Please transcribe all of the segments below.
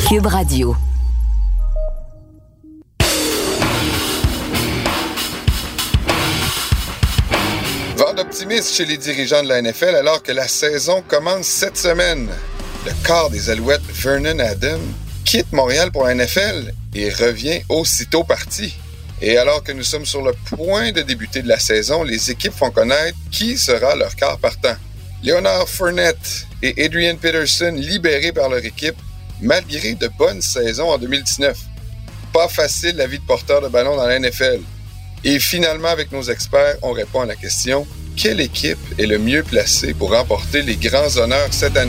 Cube Radio. Vent d'optimisme chez les dirigeants de la NFL alors que la saison commence cette semaine. Le quart des Alouettes, Vernon Adams, quitte Montréal pour la NFL et revient aussitôt parti. Et alors que nous sommes sur le point de débuter de la saison, les équipes font connaître qui sera leur quart partant. Leonard Fournette et Adrian Peterson libérés par leur équipe malgré de bonnes saisons en 2019. Pas facile la vie de porteur de ballon dans la NFL. Et finalement, avec nos experts, on répond à la question « Quelle équipe est le mieux placée pour remporter les grands honneurs cette année? »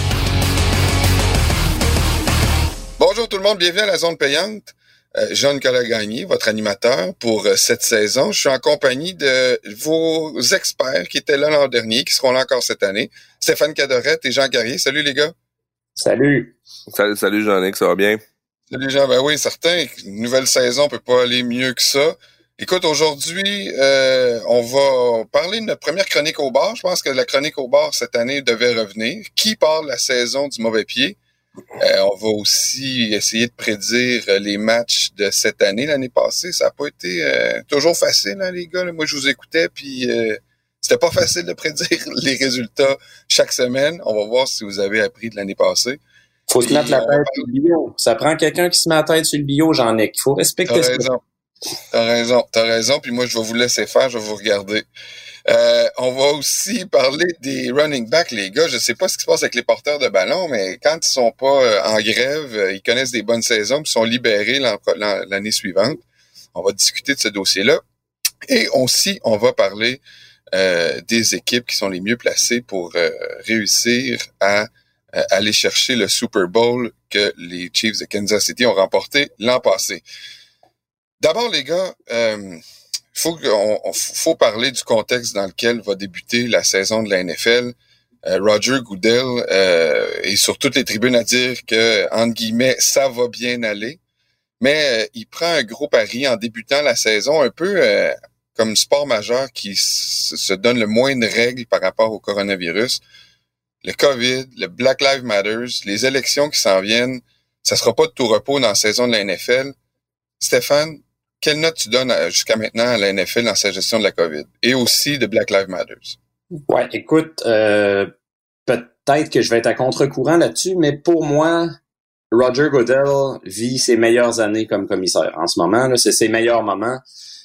Bonjour tout le monde, bienvenue à la zone payante. Jean-Nicolas Gagné, votre animateur pour cette saison. Je suis en compagnie de vos experts qui étaient là l'an dernier, qui seront là encore cette année. Stéphane Cadorette et Jean Carrier. Salut les gars. Salut. Salut Jean-Nic, ça va bien? Salut Jean, ben oui, certain. Une nouvelle saison peut pas aller mieux que ça. Écoute, aujourd'hui, on va parler de notre première chronique au bar. Je pense que la chronique au bar cette année devait revenir. Qui part la saison du mauvais pied? On va aussi essayer de prédire les matchs de cette année. L'année passée, ça n'a pas été toujours facile, hein, les gars. Là. Moi, je vous écoutais, puis c'était pas facile de prédire les résultats chaque semaine. On va voir si vous avez appris de l'année passée. Faut se mettre la tête sur le bio. Ça prend quelqu'un qui se met la tête sur le bio, Jean-Nic. Il faut respecter ça. T'as raison. Puis moi, je vais vous laisser faire, je vais vous regarder. On va aussi parler des running backs, les gars. Je sais pas ce qui se passe avec les porteurs de ballon, mais quand ils sont pas en grève, ils connaissent des bonnes saisons, puis sont libérés l'année suivante. On va discuter de ce dossier-là. Et aussi, on va parler des équipes qui sont les mieux placées pour réussir à aller chercher le Super Bowl que les Chiefs de Kansas City ont remporté l'an passé. D'abord, les gars, faut parler du contexte dans lequel va débuter la saison de la NFL. Roger Goodell est sur toutes les tribunes à dire que, entre guillemets, ça va bien aller. Mais il prend un gros pari en débutant la saison, un peu comme sport majeur qui se donne le moins de règles par rapport au coronavirus. Le COVID, le Black Lives Matter, les élections qui s'en viennent, ça sera pas de tout repos dans la saison de la NFL. Stéphane, quelle note tu donnes jusqu'à maintenant à la NFL dans sa gestion de la COVID et aussi de Black Lives Matter? Ouais, écoute, peut-être que je vais être à contre-courant là-dessus, mais pour moi, Roger Goodell vit ses meilleures années comme commissaire. En ce moment, là, c'est ses meilleurs moments.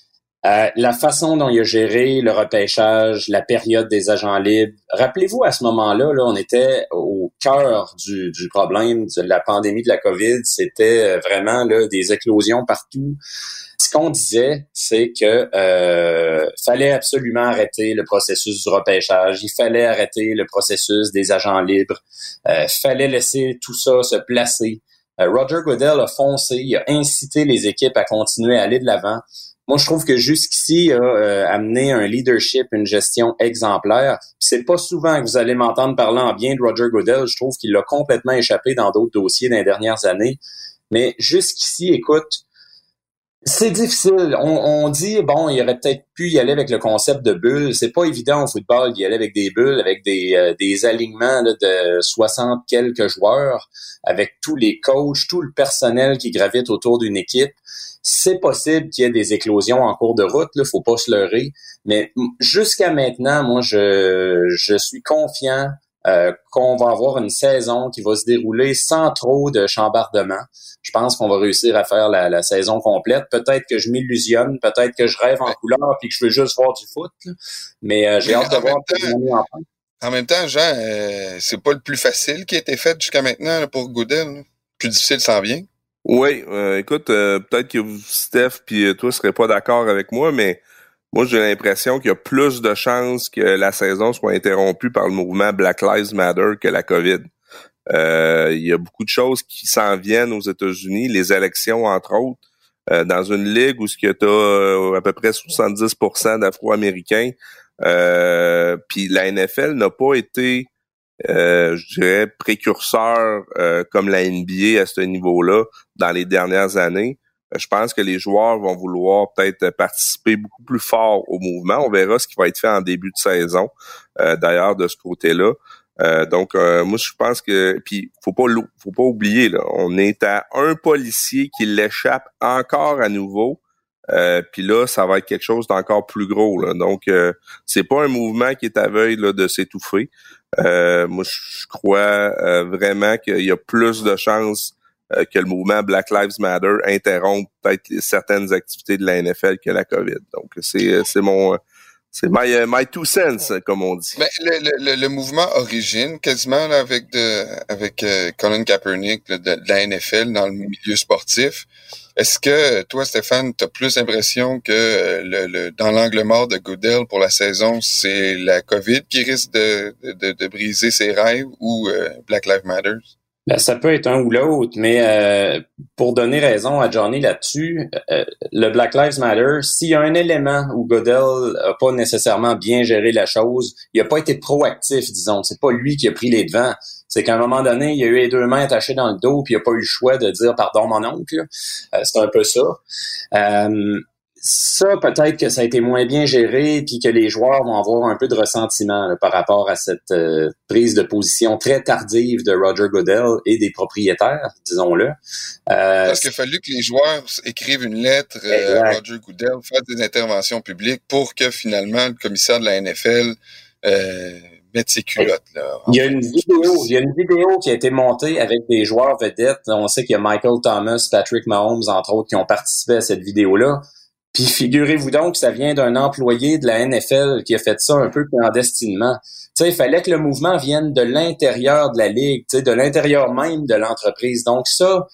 La façon dont il a géré le repêchage, la période des agents libres. Rappelez-vous, à ce moment-là, on était au cœur du problème de la pandémie de la COVID. C'était vraiment là, des éclosions partout. Ce qu'on disait, c'est que fallait absolument arrêter le processus du repêchage. Il fallait arrêter le processus des agents libres. Fallait laisser tout ça se placer. Roger Goodell a foncé, il a incité les équipes à continuer à aller de l'avant. Moi, je trouve que jusqu'ici, il a amené un leadership, une gestion exemplaire. Puis c'est pas souvent que vous allez m'entendre parler en bien de Roger Goodell. Je trouve qu'il l'a complètement échappé dans d'autres dossiers dans les dernières années. Mais jusqu'ici, écoute, c'est difficile. On dit, bon, il aurait peut-être pu y aller avec le concept de bulle. C'est pas évident au football d'y aller avec des bulles, avec des alignements là, de 60 quelques joueurs, avec tous les coachs, tout le personnel qui gravite autour d'une équipe. C'est possible qu'il y ait des éclosions en cours de route, là, faut pas se leurrer. Mais jusqu'à maintenant, moi, je suis confiant qu'on va avoir une saison qui va se dérouler sans trop de chambardement. Je pense qu'on va réussir à faire la saison complète. Peut-être que je m'illusionne, peut-être que je rêve en couleur puis que je veux juste voir du foot. Là. Mais j'ai hâte de voir l'année en fin. En même temps, Jean, c'est pas le plus facile qui a été fait jusqu'à maintenant là, pour Goodell. Là. Plus difficile s'en vient. Oui, écoute, peut-être que Steph puis toi serez pas d'accord avec moi, mais moi j'ai l'impression qu'il y a plus de chances que la saison soit interrompue par le mouvement Black Lives Matter que la COVID. Il y a beaucoup de choses qui s'en viennent aux États-Unis, les élections entre autres, dans une ligue où ce que t'as à peu près 70% d'Afro-Américains, puis la NFL n'a pas été je dirais précurseur comme la NBA à ce niveau-là dans les dernières années. Je pense que les joueurs vont vouloir peut-être participer beaucoup plus fort au mouvement. On verra ce qui va être fait en début de saison, d'ailleurs, de ce côté-là. Donc, moi, je pense que... Puis, faut pas oublier, là, on est à un policier qui l'échappe encore à nouveau. Puis là, ça va être quelque chose d'encore plus gros, là. Donc, c'est pas un mouvement qui est à veille là, de s'étouffer. Moi, je crois vraiment qu'il y a plus de chances que le mouvement Black Lives Matter interrompe peut-être certaines activités de la NFL que la COVID. Donc, c'est my two cents, comme on dit. Ben, le mouvement origine quasiment là, avec Colin Kaepernick là, de la NFL dans le milieu sportif. Est-ce que toi, Stéphane, t'as plus l'impression que dans l'angle mort de Goodell pour la saison, c'est la COVID qui risque de briser ses rêves ou Black Lives Matter? Ben, ça peut être un ou l'autre, mais pour donner raison à Johnny là-dessus, le Black Lives Matter, s'il y a un élément où Goodell a pas nécessairement bien géré la chose, il a pas été proactif, disons. C'est pas lui qui a pris les devants. C'est qu'à un moment donné, il y a eu les deux mains attachées dans le dos, puis il a pas eu le choix de dire « Pardon, mon oncle ». C'est un peu ça. Ça, peut-être que ça a été moins bien géré, puis que les joueurs vont avoir un peu de ressentiment là, par rapport à cette prise de position très tardive de Roger Goodell et des propriétaires, disons-le. Parce qu'il a fallu que les joueurs écrivent une lettre à Roger Goodell, fassent des interventions publiques pour que finalement le commissaire de la NFL mette ses culottes. Là, il y a une vidéo qui a été montée avec des joueurs vedettes. On sait qu'il y a Michael Thomas, Patrick Mahomes, entre autres, qui ont participé à cette vidéo-là. Puis figurez-vous donc que ça vient d'un employé de la NFL qui a fait ça un peu clandestinement. Tu sais, il fallait que le mouvement vienne de l'intérieur de la ligue, tu sais, de l'intérieur même de l'entreprise. Donc ça,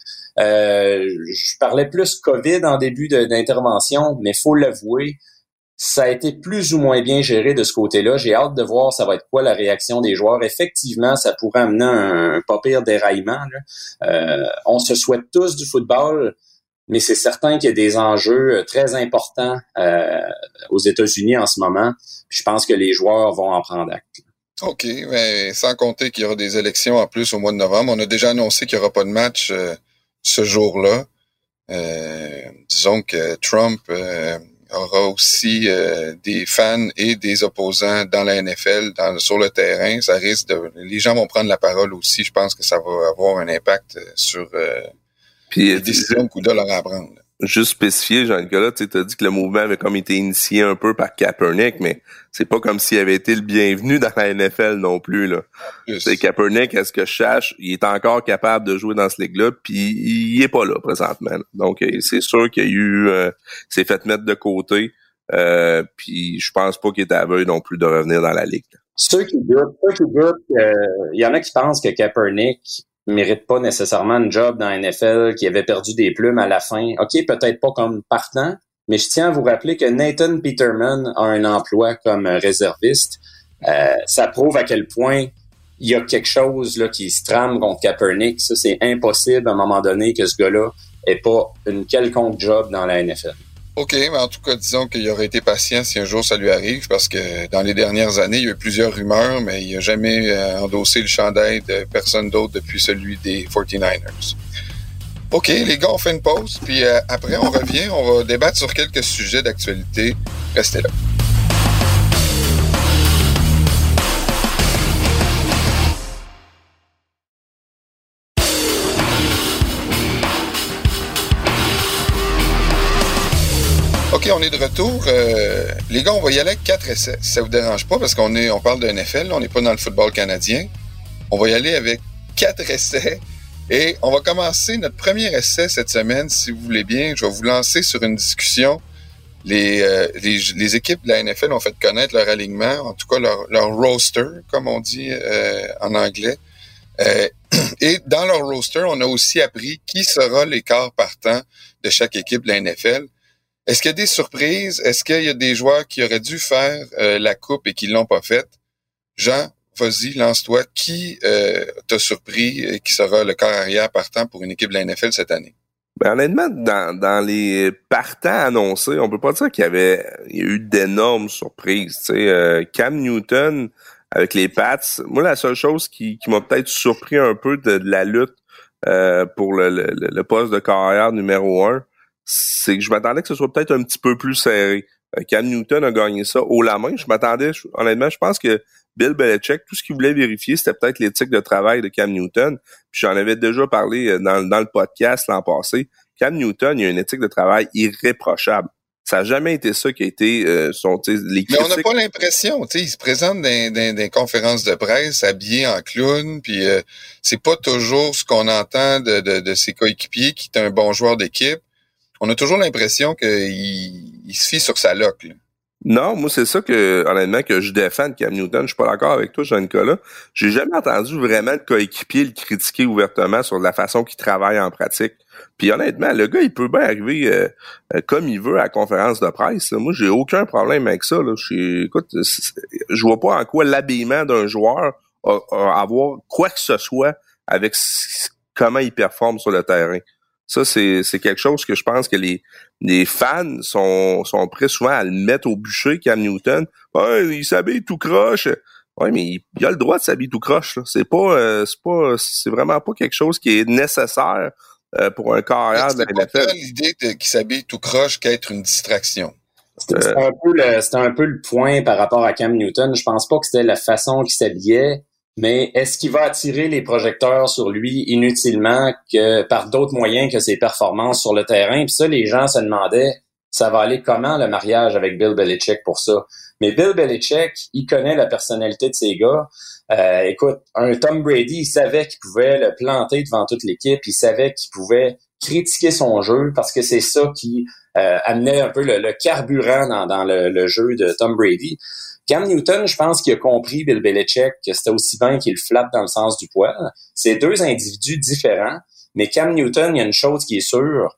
je parlais plus COVID en début d'intervention, mais faut l'avouer, ça a été plus ou moins bien géré de ce côté-là. J'ai hâte de voir ça va être quoi la réaction des joueurs. Effectivement, ça pourrait amener un pas pire déraillement. Là. On se souhaite tous du football, mais c'est certain qu'il y a des enjeux très importants aux États-Unis en ce moment. Puis je pense que les joueurs vont en prendre acte. OK, mais sans compter qu'il y aura des élections en plus au mois de novembre. On a déjà annoncé qu'il n'y aura pas de match ce jour-là. Disons que Trump aura aussi des fans et des opposants dans la NFL, sur le terrain. Ça risque les gens vont prendre la parole aussi. Je pense que ça va avoir un impact sur les décisions que Goodell aura à prendre. Juste spécifier, Jean-Nicolas, tu as dit que le mouvement avait comme été initié un peu par Kaepernick, mais c'est pas comme s'il avait été le bienvenu dans la NFL non plus, là. C'est Kaepernick, à ce que je sache, il est encore capable de jouer dans ce ligue-là, puis il est pas là présentement. Là. Donc, c'est sûr qu'il y a eu, s'est fait mettre de côté, puis je pense pas qu'il est à veille non plus de revenir dans la ligue. Là. Ceux qui doutent, il y en a qui pensent que Kaepernick mérite pas nécessairement une job dans la NFL, qui avait perdu des plumes à la fin. OK, peut-être pas comme partant, mais je tiens à vous rappeler que Nathan Peterman a un emploi comme réserviste. Ça prouve à quel point il y a quelque chose là qui se trame contre Kaepernick. Ça, c'est impossible à un moment donné que ce gars-là ait pas une quelconque job dans la NFL. OK, mais en tout cas, disons qu'il aurait été patient si un jour ça lui arrive, parce que dans les dernières années, il y a eu plusieurs rumeurs, mais il n'a jamais endossé le chandail de personne d'autre depuis celui des 49ers. OK, les gars, on fait une pause, puis après, on revient, on va débattre sur quelques sujets d'actualité. Restez là. OK, on est de retour. Les gars, on va y aller avec 4 essais, si ça vous dérange pas, parce qu'on parle de NFL, on n'est pas dans le football canadien. On va y aller avec 4 essais et on va commencer notre premier essai cette semaine, si vous voulez bien. Je vais vous lancer sur une discussion. Les équipes de la NFL ont fait connaître leur alignement, en tout cas leur roster, comme on dit en anglais. Et dans leur roster, on a aussi appris qui sera les quarts partants de chaque équipe de la NFL. Est-ce qu'il y a des surprises? Est-ce qu'il y a des joueurs qui auraient dû faire la coupe et qui l'ont pas faite? Jean, vas-y, lance-toi. Qui t'a surpris et qui sera le quart arrière partant pour une équipe de la NFL cette année? Ben, honnêtement, dans les partants annoncés, on peut pas dire qu'il y a eu d'énormes surprises. Tu sais, Cam Newton avec les Pats, moi la seule chose qui m'a peut-être surpris un peu de la lutte pour le poste de carrière numéro 1, c'est que je m'attendais que ce soit peut-être un petit peu plus serré. Cam Newton a gagné ça haut la main. Honnêtement, je pense que Bill Belichick, tout ce qu'il voulait vérifier, c'était peut-être l'éthique de travail de Cam Newton. Puis j'en avais déjà parlé dans le podcast l'an passé. Cam Newton, il a une éthique de travail irréprochable. Ça n'a jamais été ça qui a été les critiques. Mais on n'a pas l'impression, il se présente dans des conférences de presse habillé en clown, puis c'est pas toujours ce qu'on entend de ses coéquipiers qui est un bon joueur d'équipe. On a toujours l'impression qu'il se fie sur sa loque, là. Non, moi, c'est ça que, honnêtement, que je défends de Cam Newton. Je suis pas d'accord avec toi, Jean-Nicolas. J'ai jamais entendu vraiment de coéquipier le critiquer ouvertement sur la façon qu'il travaille en pratique. Puis honnêtement, le gars, il peut bien arriver comme il veut à la conférence de presse, là. Moi, j'ai aucun problème avec ça, là. Écoute, je vois pas en quoi l'habillement d'un joueur a avoir quoi que ce soit avec comment il performe sur le terrain. Ça, c'est quelque chose que je pense que les fans sont prêts souvent à le mettre au bûcher, Cam Newton. Ouais, il s'habille tout croche. Ouais, mais il a le droit de s'habiller tout croche, là. C'est vraiment pas quelque chose qui est nécessaire pour un carrière de la NFL. C'est pas l'idée qu'il s'habille tout croche qu'être une distraction. C'était un peu le point par rapport à Cam Newton. Je pense pas que c'était la façon qu'il s'habillait. Mais est-ce qu'il va attirer les projecteurs sur lui inutilement que par d'autres moyens que ses performances sur le terrain? Puis ça, les gens se demandaient, ça va aller comment le mariage avec Bill Belichick pour ça? Mais Bill Belichick, il connaît la personnalité de ses gars. Écoute, un Tom Brady, il savait qu'il pouvait le planter devant toute l'équipe. Il savait qu'il pouvait critiquer son jeu parce que c'est ça qui amenait un peu le carburant dans le jeu de Tom Brady. Cam Newton, je pense qu'il a compris, Bill Belichick, que c'était aussi bien qu'il le flatte dans le sens du poil. C'est deux individus différents, mais Cam Newton, il y a une chose qui est sûre.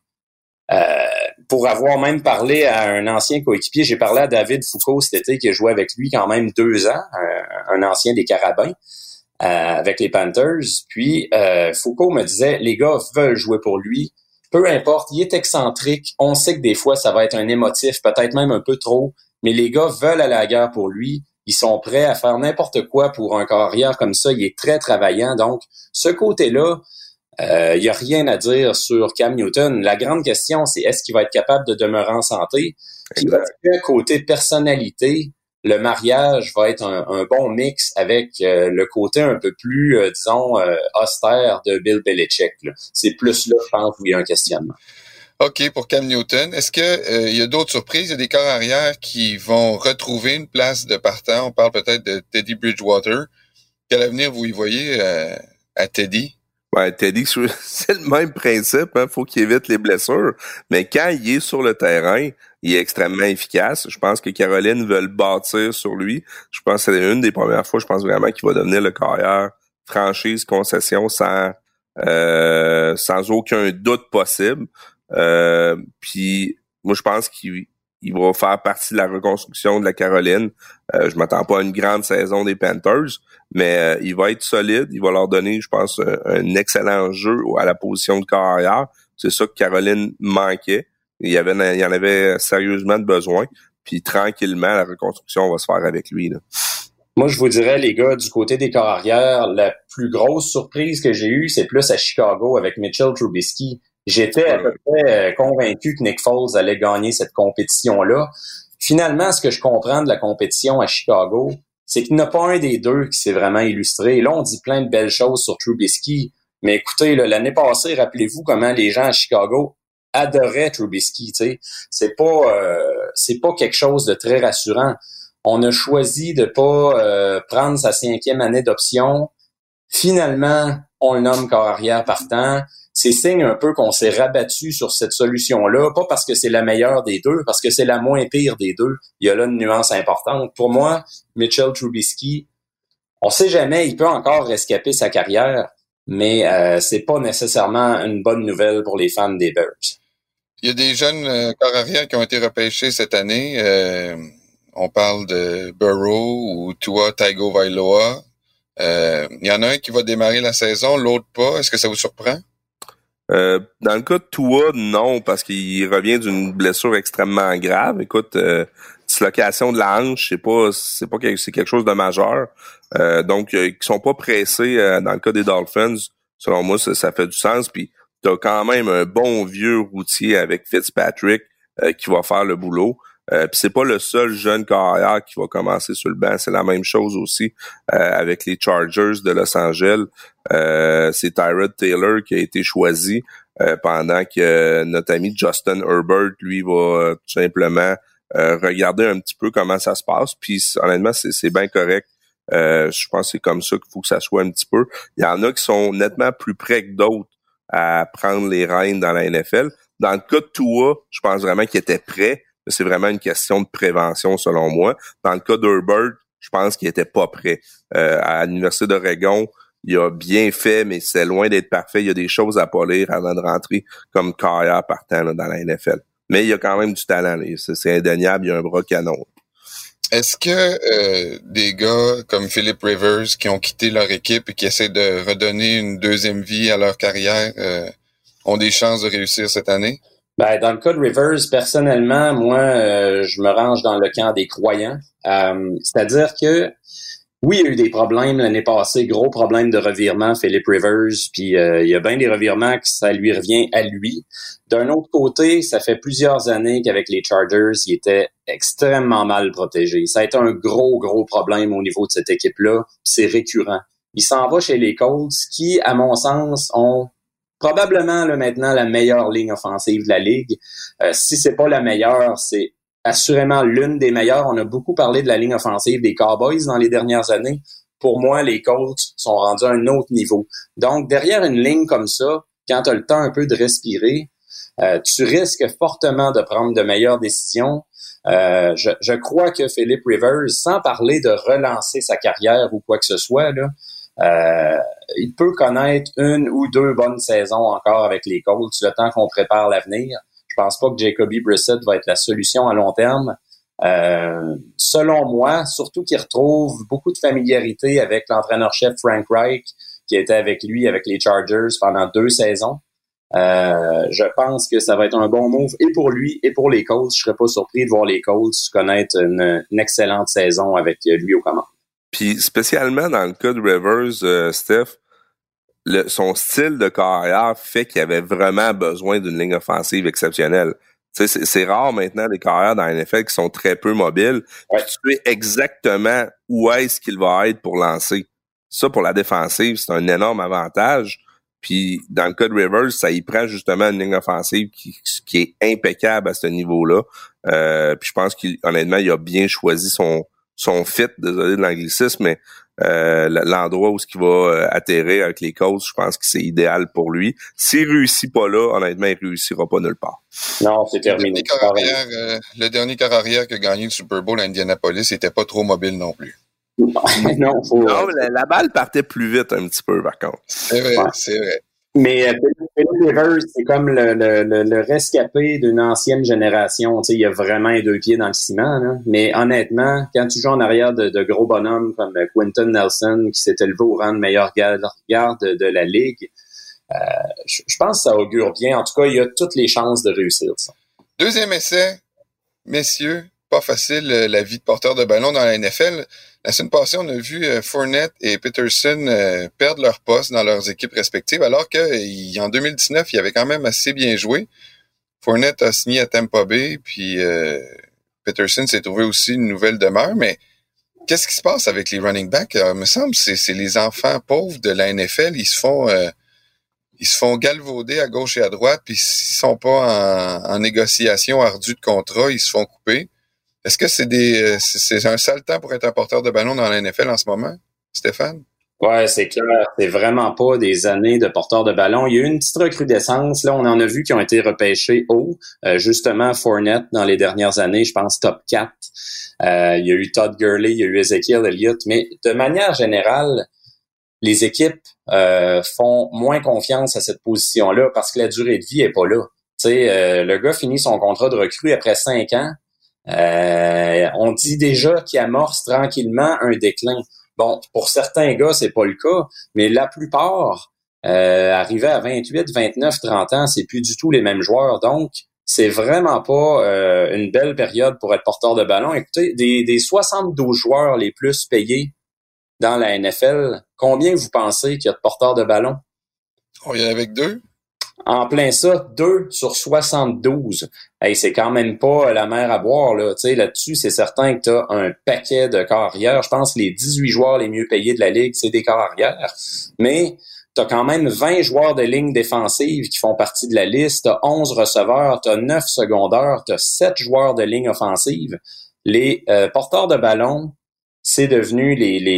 Pour avoir même parlé à un ancien coéquipier, j'ai parlé à David Foucault cet été, qui a joué avec lui quand même 2 ans, un ancien des Carabins, avec les Panthers. Puis Foucault me disait, les gars veulent jouer pour lui. Peu importe, il est excentrique. On sait que des fois, ça va être un émotif, peut-être même un peu trop. Mais les gars veulent aller à la guerre pour lui. Ils sont prêts à faire n'importe quoi pour un carrière comme ça. Il est très travaillant. Donc, ce côté-là, il n'y a rien à dire sur Cam Newton. La grande question, c'est est-ce qu'il va être capable de demeurer en santé? Puis, côté personnalité, le mariage va être un bon mix avec le côté un peu plus, austère de Bill Belichick, là. C'est plus là, je pense, où il y a un questionnement. OK, pour Cam Newton. Est-ce que il y a d'autres surprises? Il y a des corps arrière qui vont retrouver une place de partant. On parle peut-être de Teddy Bridgewater. Quel avenir vous y voyez à Teddy? Ouais, Teddy, c'est le même principe, hein. Faut qu'il évite les blessures. Mais quand il est sur le terrain, il est extrêmement efficace. Je pense que Caroline veut le bâtir sur lui. Je pense que c'est une des premières fois, je pense vraiment qu'il va devenir le carrière franchise concession sans aucun doute possible. Puis moi je pense qu'il va faire partie de la reconstruction de la Caroline. Je m'attends pas à une grande saison des Panthers, mais il va être solide, il va leur donner, je pense, un excellent jeu à la position de carrière. C'est ça que Caroline manquait. Il y en avait sérieusement de besoin. Puis tranquillement, la reconstruction va se faire avec lui, là. Moi, je vous dirais, les gars, du côté des corps arrière, la plus grosse surprise que j'ai eue, c'est plus à Chicago avec Mitchell Trubisky. J'étais à peu près convaincu que Nick Foles allait gagner cette compétition-là. Finalement, ce que je comprends de la compétition à Chicago, c'est qu'il n'y en a pas un des deux qui s'est vraiment illustré. Là, on dit plein de belles choses sur Trubisky, mais écoutez, là, l'année passée, rappelez-vous comment les gens à Chicago adoraient Trubisky. Tu sais, c'est pas quelque chose de très rassurant. On a choisi de pas prendre sa 5e année d'option. Finalement, on le nomme corps arrière partant. C'est signe un peu qu'on s'est rabattu sur cette solution-là, pas parce que c'est la meilleure des deux, parce que c'est la moins pire des deux. Il y a là une nuance importante. Pour moi, Mitchell Trubisky, on sait jamais, il peut encore rescaper sa carrière, mais c'est pas nécessairement une bonne nouvelle pour les fans des Bears. Il y a des jeunes corps arrière qui ont été repêchés cette année. On parle de Burrow ou Tua Tagovailoa. Il y en a un qui va démarrer la saison, l'autre pas. Est-ce que ça vous surprend? Dans le cas de Tua, non, parce qu'il revient d'une blessure extrêmement grave. Écoute, dislocation de la hanche, c'est quelque chose de majeur. Donc, ils sont pas pressés dans le cas des Dolphins. Selon moi, ça fait du sens. Puis, t'as quand même un bon vieux routier avec Fitzpatrick qui va faire le boulot. Puis c'est pas le seul jeune carrière qui va commencer sur le banc. C'est la même chose aussi avec les Chargers de Los Angeles. C'est Tyrod Taylor qui a été choisi pendant que notre ami Justin Herbert, lui, va tout simplement regarder un petit peu comment ça se passe. Puis honnêtement, c'est bien correct. Je pense que c'est comme ça qu'il faut que ça soit un petit peu. Il y en a qui sont nettement plus près que d'autres à prendre les rênes dans la NFL. Dans le cas de Tua, je pense vraiment qu'il était prêt. C'est vraiment une question de prévention, selon moi. Dans le cas d'Herbert, je pense qu'il était pas prêt. À l'Université d'Oregon, il a bien fait, mais c'est loin d'être parfait. Il y a des choses à polir avant de rentrer comme carrière partant là, dans la NFL. Mais il y a quand même du talent. Là. C'est indéniable, il y a un bras canon. Est-ce que des gars comme Philip Rivers qui ont quitté leur équipe et qui essaient de redonner une deuxième vie à leur carrière ont des chances de réussir cette année? Ben, dans le cas de Rivers, personnellement, moi, je me range dans le camp des croyants. C'est-à-dire que oui, il y a eu des problèmes l'année passée, gros problèmes de revirement, Philip Rivers, puis il y a bien des revirements que ça lui revient à lui. D'un autre côté, ça fait plusieurs années qu'avec les Chargers, il était extrêmement mal protégé. Ça a été un gros problème au niveau de cette équipe-là, puis c'est récurrent. Il s'en va chez les Colts, qui, à mon sens, ont probablement là, maintenant la meilleure ligne offensive de la Ligue. Si c'est pas la meilleure, c'est assurément l'une des meilleures. On a beaucoup parlé de la ligne offensive des Cowboys dans les dernières années. Pour moi, les Colts sont rendus à un autre niveau. Donc, derrière une ligne comme ça, quand tu as le temps un peu de respirer, tu risques fortement de prendre de meilleures décisions. Je crois que Philip Rivers, sans parler de relancer sa carrière ou quoi que ce soit, là, il peut connaître une ou deux bonnes saisons encore avec les Colts, le temps qu'on prépare l'avenir. Je pense pas que Jacoby Brissett va être la solution à long terme. Selon moi, surtout qu'il retrouve beaucoup de familiarité avec l'entraîneur-chef Frank Reich, qui était avec lui, avec les Chargers pendant 2 saisons. Je pense que ça va être un bon move et pour lui et pour les Colts. Je serais pas surpris de voir les Colts connaître une excellente saison avec lui aux commandes. Puis spécialement dans le cas de Rivers, Steph, son style de carrière fait qu'il avait vraiment besoin d'une ligne offensive exceptionnelle. Tu sais, c'est rare maintenant des carrières dans la NFL qui sont très peu mobiles. Ouais. Tu sais exactement où est-ce qu'il va être pour lancer. Ça, pour la défensive, c'est un énorme avantage. Puis dans le cas de Rivers, ça y prend justement une ligne offensive qui est impeccable à ce niveau-là. Puis je pense qu'honnêtement, il a bien choisi son fit, désolé de l'anglicisme, mais l'endroit où il va atterrir avec les Colts, je pense que c'est idéal pour lui. S'il réussit pas là, honnêtement, il réussira pas nulle part. Non, c'est terminé. Le dernier corps arrière qui a gagné le Super Bowl à Indianapolis n'était pas trop mobile non plus. Non, la balle partait plus vite un petit peu, par contre. C'est vrai, c'est vrai. Mais Philip Rivers, c'est comme le rescapé d'une ancienne génération. Tu sais, il a vraiment les 2 pieds dans le ciment. Là. Mais honnêtement, quand tu joues en arrière de gros bonhommes comme Quentin Nelson, qui s'est élevé au rang de meilleur garde de la Ligue, je pense que ça augure bien. En tout cas, il a toutes les chances de réussir ça. Deuxième essai, messieurs, pas facile la vie de porteur de ballon dans la NFL. La semaine passée, on a vu Fournette et Peterson perdre leur poste dans leurs équipes respectives, alors qu'en 2019, ils avaient quand même assez bien joué. Fournette a signé à Tampa Bay, puis Peterson s'est trouvé aussi une nouvelle demeure. Mais qu'est-ce qui se passe avec les running backs? Il me semble que c'est les enfants pauvres de la NFL. Ils se font galvauder à gauche et à droite, puis s'ils sont pas en négociation ardue de contrat, ils se font couper. Est-ce que c'est un sale temps pour être un porteur de ballon dans la NFL en ce moment, Stéphane? Ouais, c'est clair. C'est vraiment pas des années de porteur de ballon. Il y a eu une petite recrudescence. Là, on en a vu qui ont été repêchés haut. Justement, Fournette, dans les dernières années, je pense top 4. Il y a eu Todd Gurley, il y a eu Ezekiel Elliott. Mais de manière générale, les équipes font moins confiance à cette position-là parce que la durée de vie est pas là. Tu sais, le gars finit son contrat de recrue après 5 ans. On dit déjà qu'il amorce tranquillement un déclin. Bon, pour certains gars, c'est pas le cas, mais la plupart, arrivés à 28, 29, 30 ans, c'est plus du tout les mêmes joueurs. Donc, c'est vraiment pas une belle période pour être porteur de ballon. Écoutez, des 72 joueurs les plus payés dans la NFL, combien vous pensez qu'il y a de porteurs de ballon? On y est avec 2? En plein ça, 2 sur 72. Hey, c'est quand même pas la mer à boire, là. Tu sais, là-dessus, c'est certain que t'as un paquet de corps arrière. Je pense que les 18 joueurs les mieux payés de la Ligue, c'est des corps arrière. Mais t'as quand même 20 joueurs de ligne défensive qui font partie de la liste. T'as 11 receveurs, t'as 9 secondaires, t'as 7 joueurs de ligne offensive. Les porteurs de ballon, c'est devenu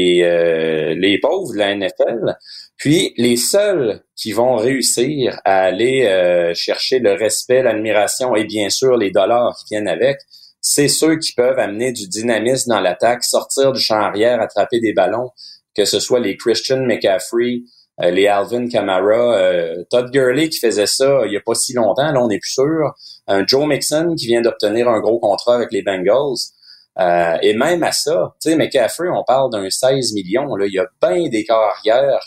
les pauvres de la NFL. Puis, les seuls qui vont réussir à aller chercher le respect, l'admiration et bien sûr les dollars qui viennent avec, c'est ceux qui peuvent amener du dynamisme dans l'attaque, sortir du champ arrière, attraper des ballons, que ce soit les Christian McCaffrey, les Alvin Kamara, Todd Gurley qui faisait ça il y a pas si longtemps, là on n'est plus sûr, un Joe Mixon qui vient d'obtenir un gros contrat avec les Bengals. Et même à ça, tu sais, McCaffrey, on parle d'un 16 millions, là, il y a bien des corps arrière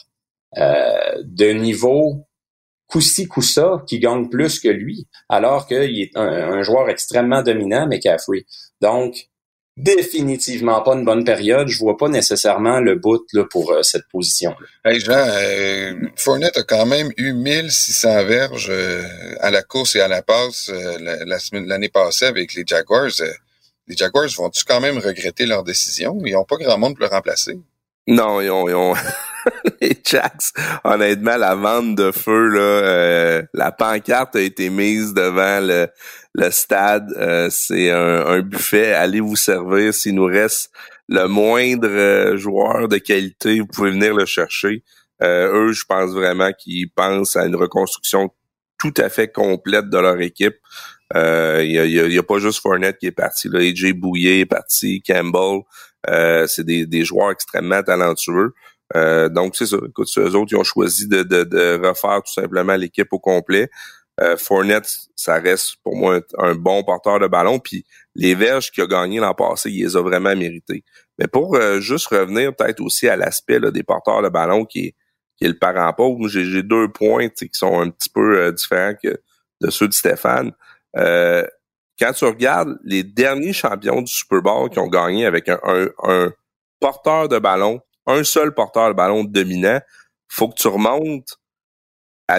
de niveau coup-ci, coup-ça, qui gagne plus que lui, alors qu'il est un joueur extrêmement dominant, McCaffrey. Donc, définitivement pas une bonne période. Je vois pas nécessairement le bout là, pour cette position-là. Hey Jean, Fournette a quand même eu 1600 verges à la course et à la passe l'année passée avec les Jaguars. Les Jaguars vont-tu quand même regretter leur décision? Ils n'ont pas grand monde pour le remplacer. Non, ils ont... Les Jacks, honnêtement, la vente de feu, là, la pancarte a été mise devant le stade. C'est un buffet. Allez vous servir. S'il nous reste le moindre joueur de qualité, vous pouvez venir le chercher. Eux, je pense vraiment qu'ils pensent à une reconstruction tout à fait complète de leur équipe. Il y a pas juste Fournette qui est parti, là. AJ Bouye est parti, Campbell. C'est des joueurs extrêmement talentueux. Donc, c'est ça. Écoute, eux autres, ils ont choisi de refaire tout simplement l'équipe au complet. Fournette, ça reste pour moi un bon porteur de ballon. Puis les verges qu'il a gagné l'an passé, il les a vraiment mérités. Mais pour juste revenir peut-être aussi à l'aspect là, des porteurs de ballon qui est le parent pauvre, j'ai 2 points qui sont un petit peu différents que de ceux de Stéphane. Quand tu regardes les derniers champions du Super Bowl qui ont gagné avec un porteur de ballon, un seul porteur de ballon dominant, faut que tu remontes à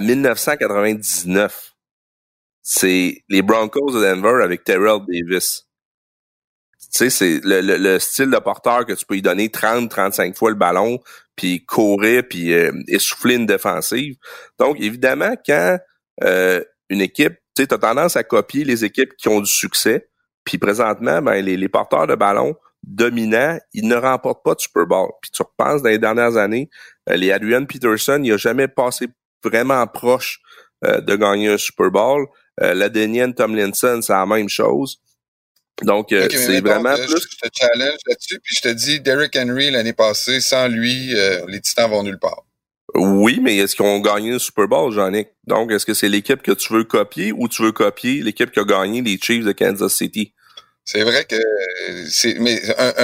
1999. C'est les Broncos de Denver avec Terrell Davis. Tu sais, c'est le style de porteur que tu peux lui donner 30-35 fois le ballon, puis courir, puis essouffler une défensive. Donc, évidemment, quand une équipe, tu sais, t'as tendance à copier les équipes qui ont du succès, puis présentement, ben les porteurs de ballon dominants, ils ne remportent pas de Super Bowl. Puis tu repenses dans les dernières années, les Adrian Peterson, il a jamais passé vraiment proche de gagner un Super Bowl. L'Adenian Tomlinson, c'est la même chose. Donc, c'est vraiment plus... Je te challenge là-dessus, puis je te dis, Derrick Henry, l'année passée, sans lui, les Titans vont nulle part. Oui, mais est-ce qu'ils ont gagné le Super Bowl, Jean-Nic? Donc, est-ce que c'est l'équipe que tu veux copier ou tu veux copier l'équipe qui a gagné les Chiefs de Kansas City? C'est vrai que mais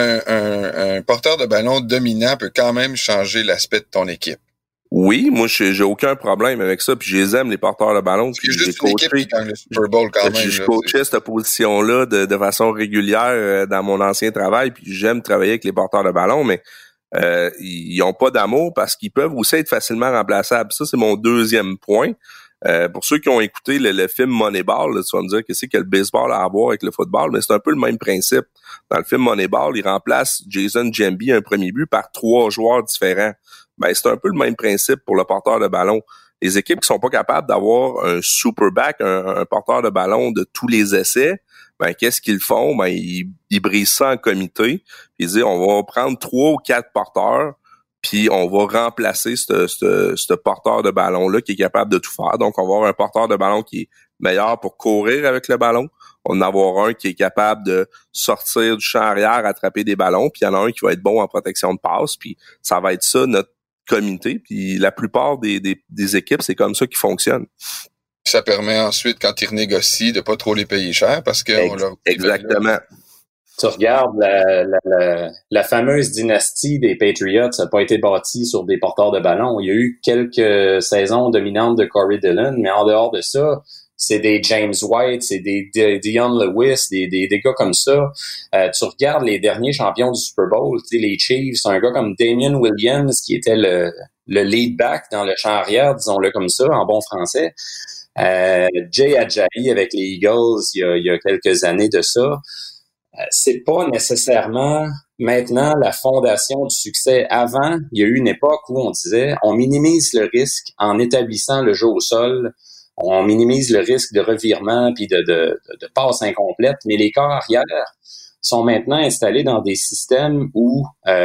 un porteur de ballon dominant peut quand même changer l'aspect de ton équipe. Oui, moi j'ai aucun problème avec ça, puis je les aime les porteurs de ballon. Puis j'ai coaché qui gagne le Super Bowl quand même. Je coachais cette position-là de façon régulière dans mon ancien travail, puis j'aime travailler avec les porteurs de ballon, mais ils ont pas d'amour parce qu'ils peuvent aussi être facilement remplaçables. Ça, c'est mon deuxième point. Pour ceux qui ont écouté le film Moneyball, là, tu vas me dire que c'est que le baseball a à voir avec le football, mais c'est un peu le même principe. Dans le film Moneyball, il remplace Jason Jambi un premier but par 3 joueurs différents. Ben, c'est un peu le même principe pour le porteur de ballon. Les équipes qui sont pas capables d'avoir un super back, un porteur de ballon de tous les essais, ben, qu'est-ce qu'ils font? Ben, ils brisent ça en comité. Ils disent, on va prendre 3 ou 4 porteurs, puis on va remplacer ce porteur de ballon-là qui est capable de tout faire. Donc, on va avoir un porteur de ballon qui est meilleur pour courir avec le ballon. On va en avoir un qui est capable de sortir du champ arrière, attraper des ballons, puis il y en a un qui va être bon en protection de passe, puis ça va être ça, notre comité. Puis la plupart des équipes, c'est comme ça qu'ils fonctionnent. Ça permet ensuite, quand ils renégocient, de pas trop les payer cher parce que exactement. Tu regardes la fameuse dynastie des Patriots, ça n'a pas été bâtie sur des porteurs de ballon. Il y a eu quelques saisons dominantes de Corey Dillon, mais en dehors de ça, c'est des James White, c'est des Dion Lewis, des gars comme ça. Tu regardes les derniers champions du Super Bowl, tu sais, les Chiefs, un gars comme Damien Williams qui était le lead back dans le champ arrière, disons-le comme ça, en bon français. Jay Ajayi avec les Eagles il y a quelques années de ça. C'est pas nécessairement maintenant la fondation du succès. Avant, il y a eu une époque où on disait on minimise le risque en établissant le jeu au sol, on minimise le risque de revirement puis de passe incomplète, mais les corps arrière sont maintenant installés dans des systèmes où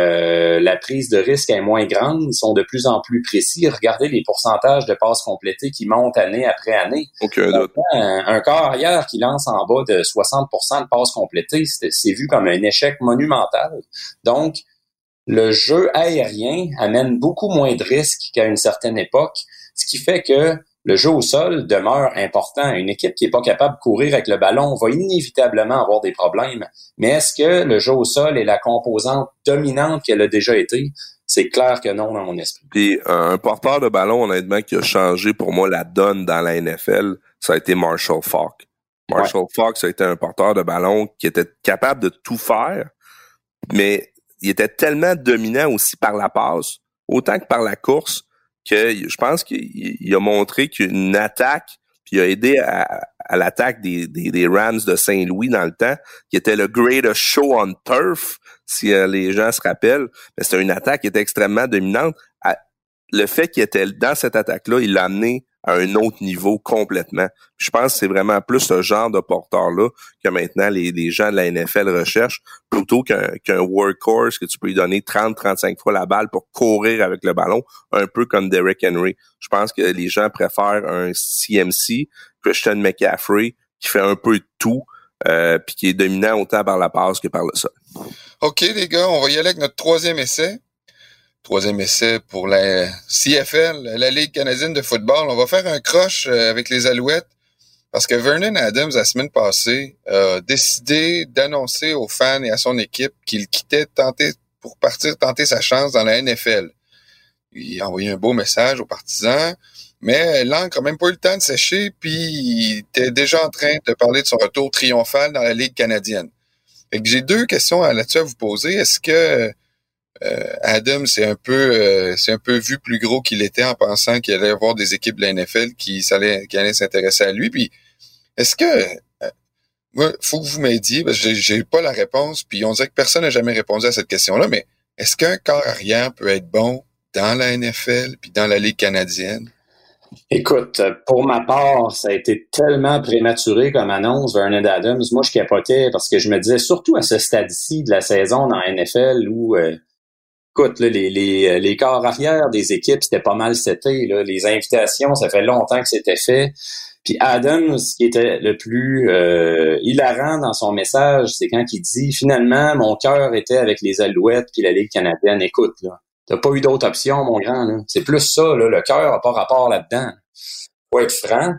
la prise de risque est moins grande, ils sont de plus en plus précis. Regardez les pourcentages de passes complétées qui montent année après année. Aucun doute. Un corps arrière qui lance en bas de 60% de passes complétées, c'est vu comme un échec monumental. Donc, le jeu aérien amène beaucoup moins de risques qu'à une certaine époque, ce qui fait que le jeu au sol demeure important. Une équipe qui est pas capable de courir avec le ballon va inévitablement avoir des problèmes. Mais est-ce que le jeu au sol est la composante dominante qu'elle a déjà été? C'est clair que non dans mon esprit. Puis un porteur de ballon, honnêtement, qui a changé pour moi la donne dans la NFL, ça a été Marshall Faulk. Marshall Faulk, ça a été un porteur de ballon qui était capable de tout faire, mais il était tellement dominant aussi par la passe, autant que par la course, que je pense qu'il a montré qu'une attaque, puis il a aidé à l'attaque des Rams de Saint-Louis dans le temps, qui était le greatest show on turf, si les gens se rappellent. Mais c'était une attaque qui était extrêmement dominante. Le fait qu'il était dans cette attaque-là, il l'a amené à un autre niveau complètement. Je pense que c'est vraiment plus ce genre de porteur-là que maintenant les gens de la NFL recherchent, plutôt qu'un workhorse que tu peux lui donner 30-35 fois la balle pour courir avec le ballon, un peu comme Derrick Henry. Je pense que les gens préfèrent un CMC, Christian McCaffrey, qui fait un peu de tout, puis qui est dominant autant par la passe que par le sol. OK, les gars, on va y aller avec notre troisième essai. Troisième essai pour la CFL, la Ligue canadienne de football. On va faire un croche avec les Alouettes parce que Vernon Adams, la semaine passée, a décidé d'annoncer aux fans et à son équipe qu'il quittait pour partir tenter sa chance dans la NFL. Il a envoyé un beau message aux partisans, mais l'encre n'a même pas eu le temps de sécher, puis il était déjà en train de parler de son retour triomphal dans la Ligue canadienne. Fait que j'ai deux questions là-dessus à vous poser. Est-ce que Adam, c'est un peu vu plus gros qu'il était en pensant qu'il allait y avoir des équipes de la NFL qui allaient s'intéresser à lui. Puis, est-ce que moi, faut que vous m'aidiez, parce que j'ai pas la réponse, puis on dirait que personne n'a jamais répondu à cette question-là, mais est-ce qu'un corps arrière peut être bon dans la NFL puis dans la Ligue canadienne? Écoute, pour ma part, ça a été tellement prématuré comme annonce, Vernon Adams. Moi, je capotais parce que je me disais, surtout à ce stade-ci de la saison dans la NFL où écoute, là, les corps arrière des équipes, c'était pas mal seté. Là. Les invitations, ça fait longtemps que c'était fait. Puis Adams, ce qui était le plus hilarant dans son message, c'est quand il dit « Finalement, mon cœur était avec les Alouettes puis la Ligue canadienne. » Écoute, là, t'as pas eu d'autre option, mon grand. Là. C'est plus ça, là, le cœur a pas rapport là-dedans. Faut être franc.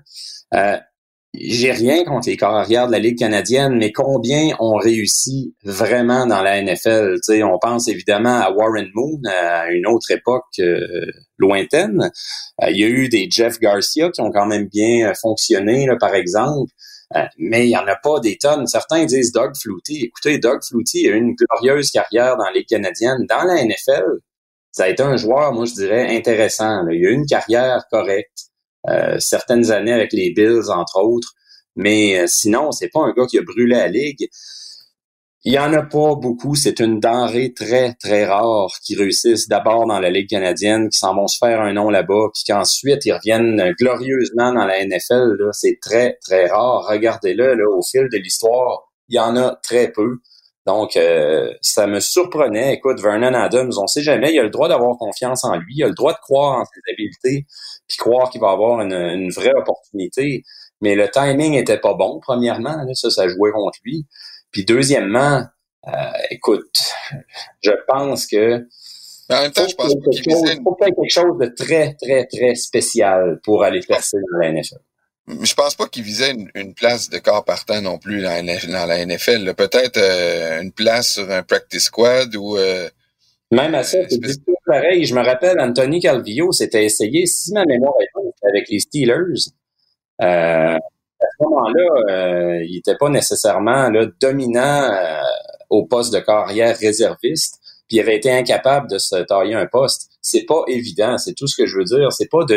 J'ai rien contre les corps arrière de la Ligue canadienne, mais combien ont réussi vraiment dans la NFL? T'sais, on pense évidemment à Warren Moon, à une autre époque lointaine. Il y a eu des Jeff Garcia qui ont quand même bien fonctionné, là, par exemple, mais il n'y en a pas des tonnes. Certains disent Doug Flutie. Écoutez, Doug Flutie a eu une glorieuse carrière dans la Ligue canadienne. Dans la NFL, ça a été un joueur, moi je dirais, intéressant. Là. Il a eu une carrière correcte. Certaines années avec les Bills, entre autres. Mais sinon, c'est pas un gars qui a brûlé la Ligue. Il y en a pas beaucoup. C'est une denrée très, très rare qui réussissent d'abord dans la Ligue canadienne, qui s'en vont se faire un nom là-bas, puis qu'ensuite, ils reviennent glorieusement dans la NFL. Là. C'est très, très rare. Regardez-le, là, au fil de l'histoire, il y en a très peu. Donc, ça me surprenait. Écoute, Vernon Adams, on sait jamais, il a le droit d'avoir confiance en lui, il a le droit de croire en ses habiletés, puis croire qu'il va avoir une vraie opportunité. Mais le timing était pas bon, premièrement, là, ça jouait contre lui. Puis deuxièmement, écoute, je pense que mais en même temps, je pense pas qu'il visait faut faire quelque chose de très, très, très spécial pour aller percer dans la NFL. Je pense pas qu'il visait une place de corps partant non plus dans la NFL. Là. Peut-être une place sur un practice squad ou... Même à ça, c'est du tout pareil. Je me rappelle, Anthony Calvillo s'était essayé, si ma mémoire est bonne, avec les Steelers. À ce moment-là, il n'était pas nécessairement là, dominant au poste de carrière réserviste, puis il avait été incapable de se tailler un poste. C'est pas évident, c'est tout ce que je veux dire. C'est pas de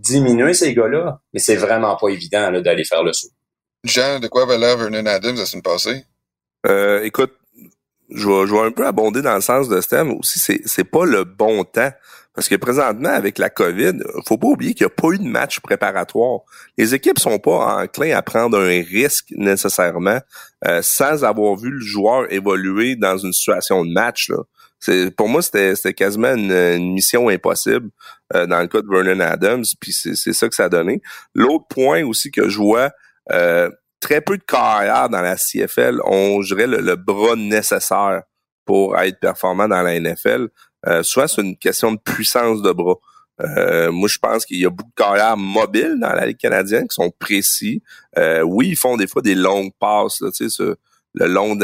diminuer ces gars-là, mais c'est vraiment pas évident là, d'aller faire le saut. Jean, de quoi avait l'air Vernon Adams la semaine passée? Écoute, je vais un peu abonder dans le sens de Stem aussi, c'est pas le bon temps. Parce que présentement, avec la COVID, faut pas oublier qu'il n'y a pas eu de match préparatoire. Les équipes sont pas enclins à prendre un risque nécessairement sans avoir vu le joueur évoluer dans une situation de match. Là. Pour moi, c'était quasiment une mission impossible dans le cas de Vernon Adams, puis c'est ça que ça a donné. L'autre point aussi que je vois, très peu de carrières dans la CFL ont, je dirais, le bras nécessaire pour être performant dans la NFL. Souvent, c'est une question de puissance de bras. Moi, je pense qu'il y a beaucoup de carrières mobiles dans la Ligue canadienne qui sont précis. Oui, ils font des fois des longues passes, là, le long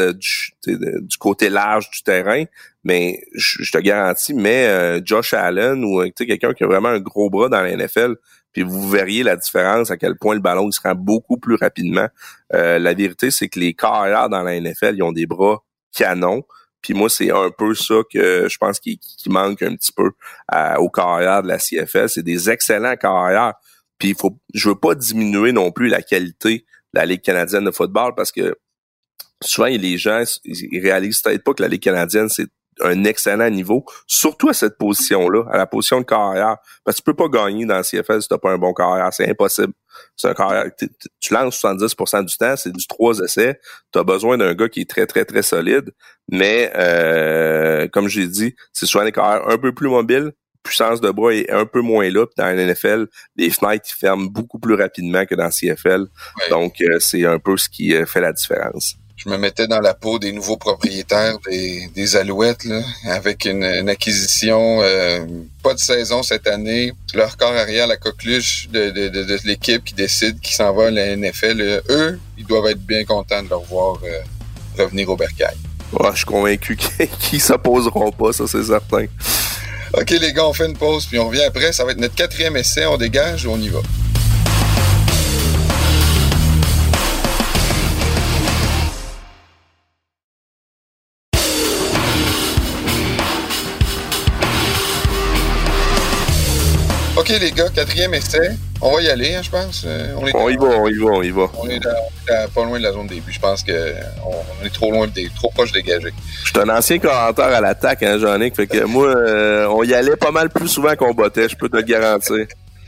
du côté large du terrain, mais je te garantis, mais Josh Allen ou quelqu'un qui a vraiment un gros bras dans la NFL, puis vous verriez la différence, à quel point le ballon il se rend beaucoup plus rapidement. La vérité, c'est que les carrières dans la NFL, ils ont des bras canons. Puis moi, c'est un peu ça que je pense qui manque un petit peu aux carrières de la CFL. C'est des excellents carrières. Puis je veux pas diminuer non plus la qualité de la Ligue canadienne de football parce que souvent, les gens ils réalisent peut-être pas que la Ligue canadienne, c'est un excellent niveau, surtout à cette position-là, à la position de carrière. Parce que tu peux pas gagner dans la CFL si t'as pas un bon carrière. C'est impossible. C'est un carrière. Tu lances 70% du temps, c'est du 3 essais. T'as besoin d'un gars qui est très, très, très solide. Mais, comme j'ai dit, c'est souvent des carrières un peu plus mobiles. Puissance de bras est un peu moins là. Puis dans la NFL, les fenêtres ils ferment beaucoup plus rapidement que dans la CFL. Ouais. Donc, c'est un peu ce qui fait la différence. Je me mettais dans la peau des nouveaux propriétaires des Alouettes, là, avec une acquisition, pas de saison cette année. Leur corps arrière, la coqueluche de l'équipe qui décide qui s'en va à la NFL, eux, ils doivent être bien contents de leur voir revenir au bercail. Ouais, je suis convaincu qu'ils s'opposeront pas, ça c'est certain. OK les gars, on fait une pause puis on revient après. Ça va être notre 4e essai, on dégage ou on y va? OK, les gars, 4e essai. On va y aller, hein, je pense. On y va. On est pas loin de la zone de début. Je pense qu'on est trop proche dégagé. Je suis un ancien commentateur à l'attaque, hein, Jean-Nic. Fait que moi, on y allait pas mal plus souvent qu'on bottait, je peux te le garantir.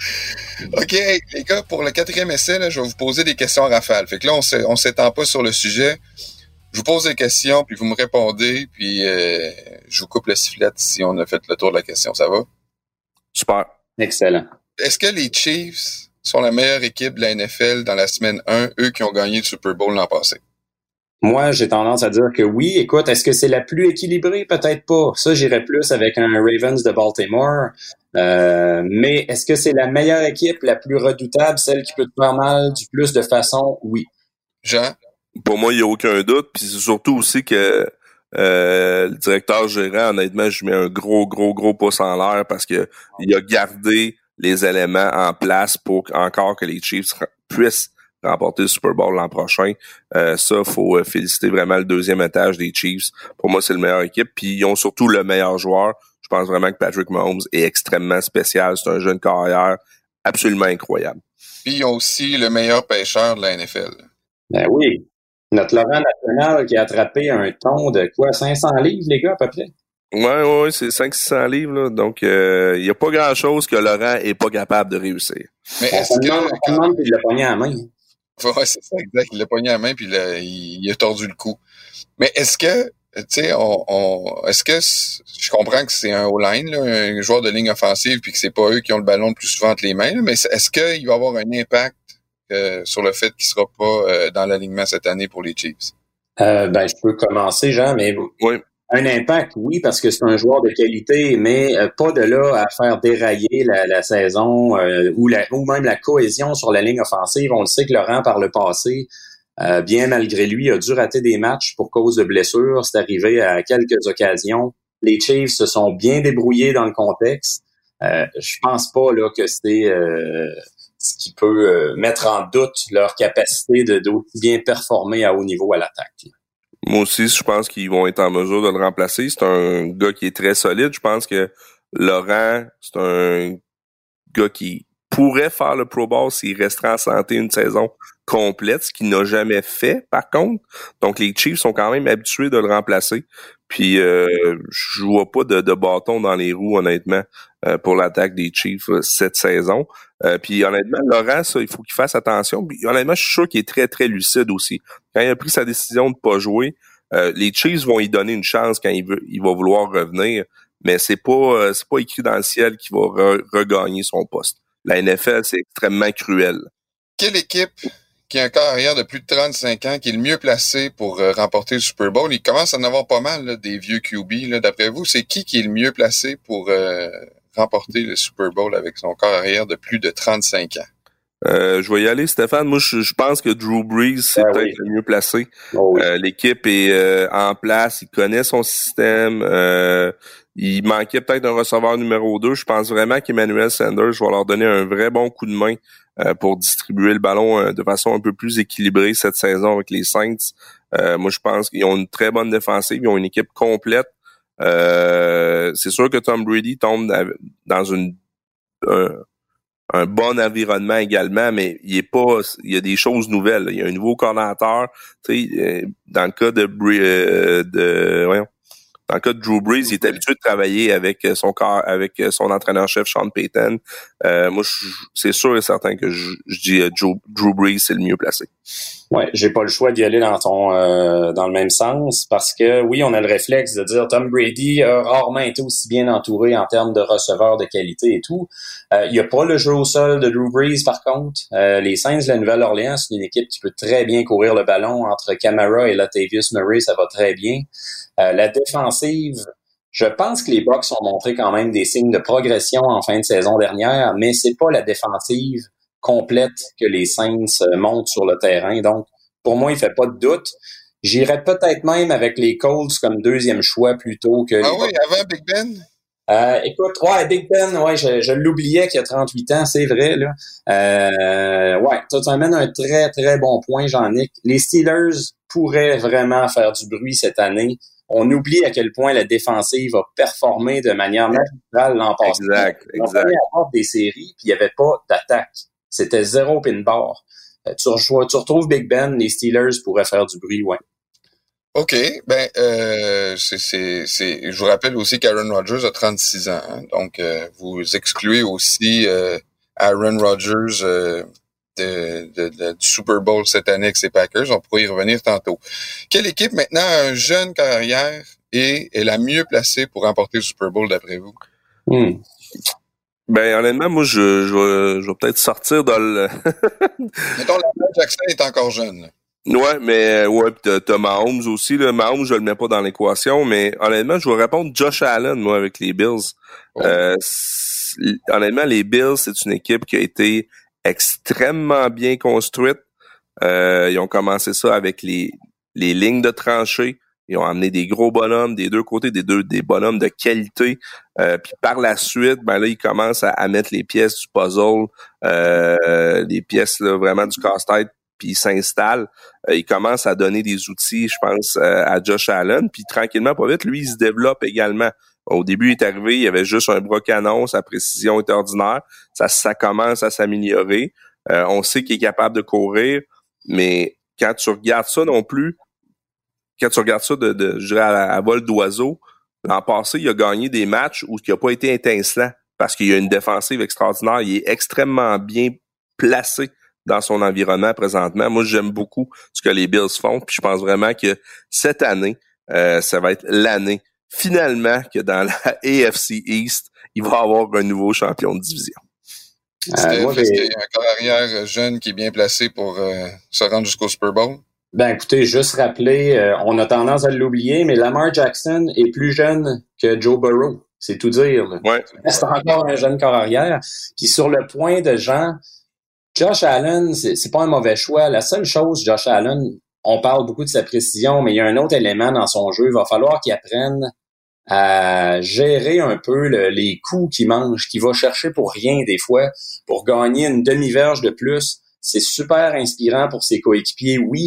OK, les gars, pour le 4e essai, là, je vais vous poser des questions en rafale. Fait que là, on s'étend pas sur le sujet. Je vous pose des questions, puis vous me répondez, puis je vous coupe le sifflet si on a fait le tour de la question. Ça va? Super. Excellent. Est-ce que les Chiefs sont la meilleure équipe de la NFL dans la semaine 1, eux qui ont gagné le Super Bowl l'an passé? Moi, j'ai tendance à dire que oui. Écoute, est-ce que c'est la plus équilibrée? Peut-être pas. Ça, j'irais plus avec un Ravens de Baltimore. Mais est-ce que c'est la meilleure équipe, la plus redoutable, celle qui peut te faire mal du plus de façon? Oui. Jean? Pour moi, il n'y a aucun doute. Puis c'est surtout aussi que le directeur gérant, honnêtement, je mets un gros pouce en l'air parce que il a gardé les éléments en place pour encore que les Chiefs puissent remporter le Super Bowl l'an prochain. Ça, faut féliciter vraiment le 2e étage des Chiefs. Pour moi, c'est la meilleure équipe. Puis ils ont surtout le meilleur joueur. Je pense vraiment que Patrick Mahomes est extrêmement spécial. C'est un jeune carrière absolument incroyable. Puis ils ont aussi le meilleur pêcheur de la NFL. Ben oui. Notre Laurent National qui a attrapé un ton de quoi, 500 livres, les gars, à peu près? Ouais, c'est 500-600 livres, là. Donc, il n'y a pas grand-chose que Laurent est pas capable de réussir. Mais est-ce que... On demande qu'il l'a pogné à la main. Ouais, c'est ça, exact. Il l'a pogné à la main puis il a tordu le cou. Mais est-ce que, tu sais, est-ce que je comprends que c'est un O-line, là, un joueur de ligne offensive puis que c'est pas eux qui ont le ballon le plus souvent entre les mains, là, mais est-ce qu'il va avoir un impact sur le fait qu'il sera pas dans l'alignement cette année pour les Chiefs? Je peux commencer, Jean, mais oui. Un impact, oui, parce que c'est un joueur de qualité, mais pas de là à faire dérailler la saison ou même la cohésion sur la ligne offensive. On le sait que Laurent, par le passé, bien malgré lui, a dû rater des matchs pour cause de blessures. C'est arrivé à quelques occasions. Les Chiefs se sont bien débrouillés dans le contexte. Je pense pas là que c'est ce qui peut mettre en doute leur capacité d'aussi bien performer à haut niveau à l'attaque. Moi aussi, je pense qu'ils vont être en mesure de le remplacer. C'est un gars qui est très solide. Je pense que Laurent, c'est un gars qui pourrait faire le Pro Bowl s'il resterait en santé une saison complète, ce qu'il n'a jamais fait, par contre. Donc, les Chiefs sont quand même habitués de le remplacer. Puis, je vois pas de bâton dans les roues, honnêtement, pour l'attaque des Chiefs cette saison. Puis, honnêtement, Laurent, ça, il faut qu'il fasse attention. Puis, honnêtement, je suis sûr qu'il est très, très lucide aussi. Quand il a pris sa décision de pas jouer, les Chiefs vont y donner une chance quand il va vouloir revenir. Mais c'est pas écrit dans le ciel qu'il va regagner son poste. La NFL, c'est extrêmement cruel. Quelle équipe qui a un corps arrière de plus de 35 ans, qui est le mieux placé pour remporter le Super Bowl? Il commence à en avoir pas mal, là, des vieux QB. Là. D'après vous, c'est qui est le mieux placé pour remporter le Super Bowl avec son corps arrière de plus de 35 ans? Je vais y aller, Stéphane. Moi, je pense que Drew Brees, c'est peut-être le mieux placé. Oh, oui. L'équipe est en place, il connaît son système. Il manquait peut-être un receveur numéro 2. Je pense vraiment qu'Emmanuel Sanders va leur donner un vrai bon coup de main pour distribuer le ballon de façon un peu plus équilibrée cette saison avec les Saints. Moi, je pense qu'ils ont une très bonne défensive. Ils ont une équipe complète. C'est sûr que Tom Brady tombe dans un bon environnement également, mais il y a des choses nouvelles. Il y a un nouveau coordinateur. Tu sais, dans le cas de Drew Brees, il est habitué de travailler avec son entraîneur-chef Sean Payton. Moi, c'est sûr et certain que je dis Drew Brees, c'est le mieux placé. Ouais, j'ai pas le choix d'y aller dans le même sens parce que oui, on a le réflexe de dire Tom Brady a rarement été aussi bien entouré en termes de receveurs de qualité et tout. Il y a pas le jeu au sol de Drew Brees par contre. Les Saints de la Nouvelle-Orléans, c'est une équipe qui peut très bien courir le ballon entre Kamara et Latavius Murray, ça va très bien. La défensive, je pense que les Bucs ont montré quand même des signes de progression en fin de saison dernière, mais c'est pas la défensive complète que les Saints montent sur le terrain. Donc, pour moi, il fait pas de doute. J'irais peut-être même avec les Colts comme deuxième choix plutôt que... Ah oui, avant Big Ben? Écoute, ouais, Big Ben, ouais, je l'oubliais qu'il a 38 ans, c'est vrai, là. Ouais, tu amènes un très, très bon point, Jean-Nic. Les Steelers pourraient vraiment faire du bruit cette année. On oublie à quel point la défensive a performé de manière magistrale l'an passé. Exact. On avait des séries, puis il n'y avait pas d'attaque. C'était 0 pin bar. Tu retrouves Big Ben, les Steelers pourraient faire du bruit, ouais. OK. Ben, je vous rappelle aussi qu'Aaron Rodgers a 36 ans. Hein, donc, vous excluez aussi Aaron Rodgers du Super Bowl cette année avec ses Packers. On pourrait y revenir tantôt. Quelle équipe maintenant a un jeune carrière et est la mieux placée pour remporter le Super Bowl d'après vous? Ben, honnêtement, moi, je vais peut-être sortir dans le... Mettons, Lamar Jackson est encore jeune. Ouais, mais t'as Mahomes aussi. Là. Mahomes, je le mets pas dans l'équation, mais honnêtement, je vais répondre Josh Allen, moi, avec les Bills. Oh. Honnêtement, les Bills, c'est une équipe qui a été extrêmement bien construite. Ils ont commencé ça avec les lignes de tranchées. Ils ont amené des gros bonhommes des deux côtés, des bonhommes de qualité. Puis par la suite, ben là, ils commencent à mettre les pièces du puzzle, les pièces là, vraiment du casse-tête, puis ils s'installent. Ils commencent à donner des outils, je pense, à Josh Allen. Puis tranquillement, pas vite, lui, il se développe également. Au début, il est arrivé, il y avait juste un bras canon, sa précision était ordinaire. Ça commence à s'améliorer. On sait qu'il est capable de courir, mais quand tu regardes ça non plus, quand tu regardes ça je dirais à vol d'oiseau, l'an passé, il a gagné des matchs où il n'a pas été étincelant parce qu'il y a une défensive extraordinaire. Il est extrêmement bien placé dans son environnement présentement. Moi, j'aime beaucoup ce que les Bills font. Puis je pense vraiment que cette année, ça va être l'année, finalement, que dans la AFC East, il va y avoir un nouveau champion de division. Est-ce qu'il y a un corps arrière jeune qui est bien placé pour se rendre jusqu'au Super Bowl? Ben écoutez, juste rappeler, on a tendance à l'oublier, mais Lamar Jackson est plus jeune que Joe Burrow. C'est tout dire. Là. Ouais. C'est encore un jeune corps arrière. Puis sur le point de Jean, Josh Allen, c'est pas un mauvais choix. La seule chose, Josh Allen, on parle beaucoup de sa précision, mais il y a un autre élément dans son jeu. Il va falloir qu'il apprenne à gérer un peu les coups qu'il mange, qu'il va chercher pour rien des fois, pour gagner une demi-verge de plus. C'est super inspirant pour ses coéquipiers, oui.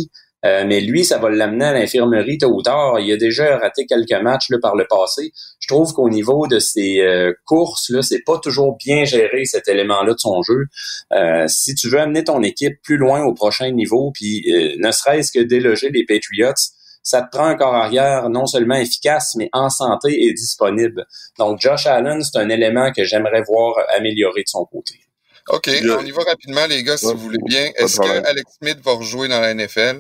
mais lui, ça va l'amener à l'infirmerie tôt ou tard. Il a déjà raté quelques matchs là, par le passé. Je trouve qu'au niveau de ses courses, là, c'est pas toujours bien géré cet élément-là de son jeu. Si tu veux amener ton équipe plus loin au prochain niveau, puis ne serait-ce que déloger les Patriots, ça te prend un corps arrière non seulement efficace, mais en santé et disponible. Donc, Josh Allen, c'est un élément que j'aimerais voir améliorer de son côté. OK, on y va rapidement, les gars, si vous voulez bien. Est-ce que Alex Smith va rejouer dans la NFL?